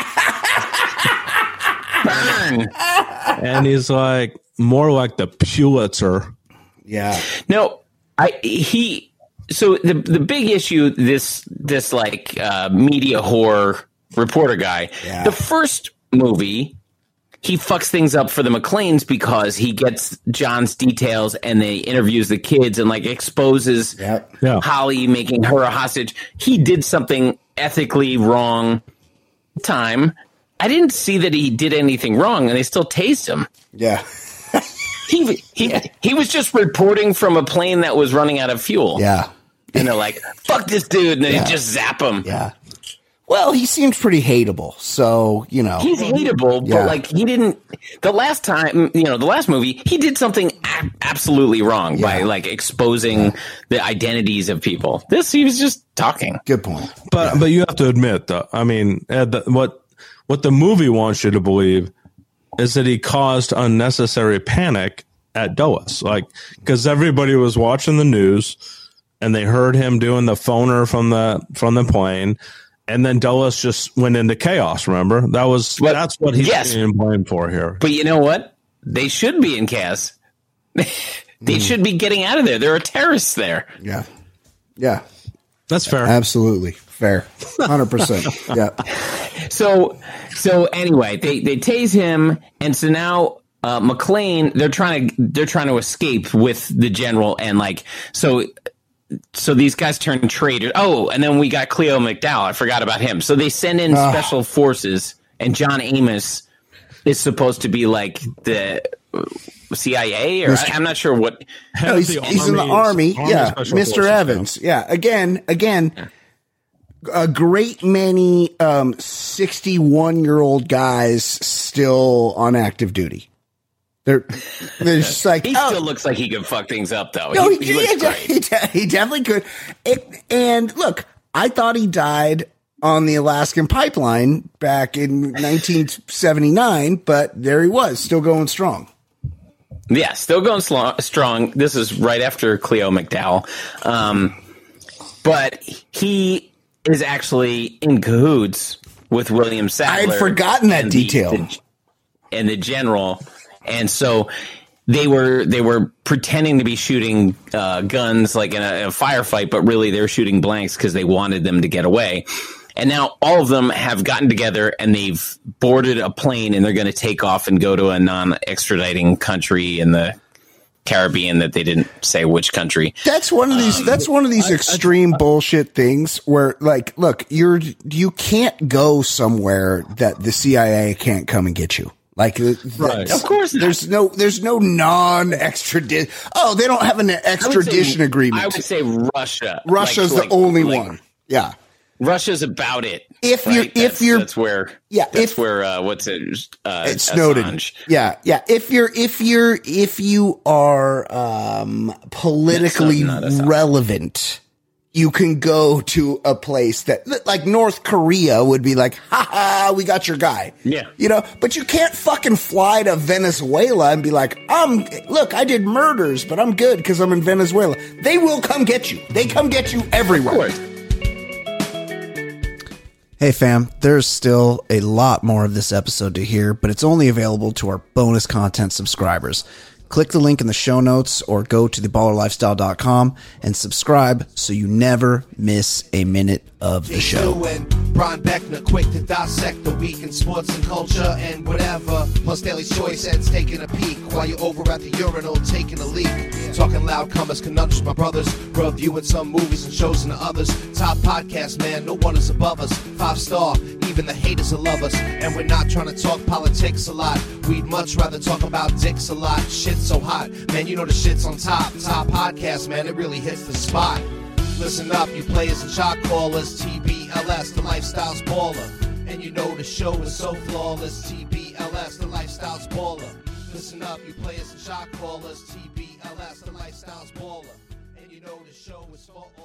Burn. And he's like, "More like the Pulitzer." Yeah. No. I he so the the big issue this this like uh, media whore reporter guy yeah. the first movie he fucks things up for the McClanes because he gets John's details and they interviews the kids and like exposes yep. yeah. Holly making her a hostage. He did something ethically wrong. Time I didn't see that he did anything wrong and they still tased him. Yeah. He he yeah. he was just reporting from a plane that was running out of fuel. Yeah. And they're like, fuck this dude. And then yeah. they just zap him. Yeah. Well, he seemed pretty hateable. So, you know. He's hateable, yeah. but like he didn't. The last time, you know, the last movie, he did something a- absolutely wrong yeah. by like exposing yeah. the identities of people. This, he was just talking. Good point. But, yeah. but you have to admit, though, I mean, Ed, the, what, what the movie wants you to believe is that he caused unnecessary panic at Dulles, like because everybody was watching the news and they heard him doing the phoner from the from the plane, and then Dulles just went into chaos. Remember, that was well, that's what he's yes. being blamed for here. But you know what? They should be in chaos. they mm. should be getting out of there. There are terrorists there. Yeah, yeah, that's fair. Absolutely fair, one hundred percent. Yeah. So, so anyway, they, they tase him, and so now uh, McClane they're trying to they're trying to escape with the general, and like so so these guys turn traitors. Oh, and then we got Cleo McDowell. I forgot about him. So they send in uh. special forces, and John Amos is supposed to be like the C I A, or I, I'm not sure what. No, he's, he's in the Army. Army yeah, Mister Evans. Yeah. Again, again, yeah. a great many um, sixty-one-year-old guys still on active duty. They're, they're just like, he oh. still looks like he could fuck things up, though. No, he, he, he, looks he, great. He, de- he definitely could. It, and look, I thought he died on the Alaskan pipeline back in nineteen seventy-nine, but there he was, still going strong. Yeah, still going sl- strong. This is right after Cleo McDowell. Um, but he is actually in cahoots with William Sadler. I had forgotten that detail. The, the, and the general. And so they were they were pretending to be shooting uh, guns like in a, in a firefight, but really they were shooting blanks because they wanted them to get away. And now all of them have gotten together and they've boarded a plane and they're going to take off and go to a non-extraditing country in the Caribbean that they didn't say which country. That's one of these. Um, that's one of these I, extreme I, I, bullshit things where, like, look, you're you can't go somewhere that the C I A can't come and get you. Like, right. Of course, not. there's no, there's no non-extradition. Oh, they don't have an extradition I say, agreement. I would say Russia. Russia's like, the like, only like, one. Yeah, Russia's about it. If right? you're, that's, if you're, that's where, yeah, that's if, where, uh, what's it? Uh, it's Snowden. Yeah, yeah. If you're, if you're, if you are um, politically not, not relevant. You can go to a place that, like North Korea would be like, ha ha, we got your guy. Yeah. You know, but you can't fucking fly to Venezuela and be like, um, look, I did murders, but I'm good because I'm in Venezuela. They will come get you. They come get you everywhere. Hey fam, there's still a lot more of this episode to hear, but it's only available to our bonus content subscribers. Click the link in the show notes or go to the baller lifestyle dot com and subscribe so you never miss a minute of the show. Brian Beckner, quick to dissect the week in sports and culture and whatever. Plus Daily Choice ends taking a peek while you're over at the urinal taking a leak. Talking loud comers, conundrums, my brothers. Reviewing some movies and shows and others. Top podcast, man, no one is above us. Five star, even the haters will love us. And we're not trying to talk politics a lot. We'd much rather talk about dicks a lot. Shit's so hot, man, you know the shit's on top. Top podcast, man, it really hits the spot. Listen up, you players and shot callers. T B L S, the lifestyle's baller. And you know the show is so flawless. T B L S, the lifestyle's baller. Listen up, you players and shot callers. T B L S, the lifestyle's baller. And you know the show is for all.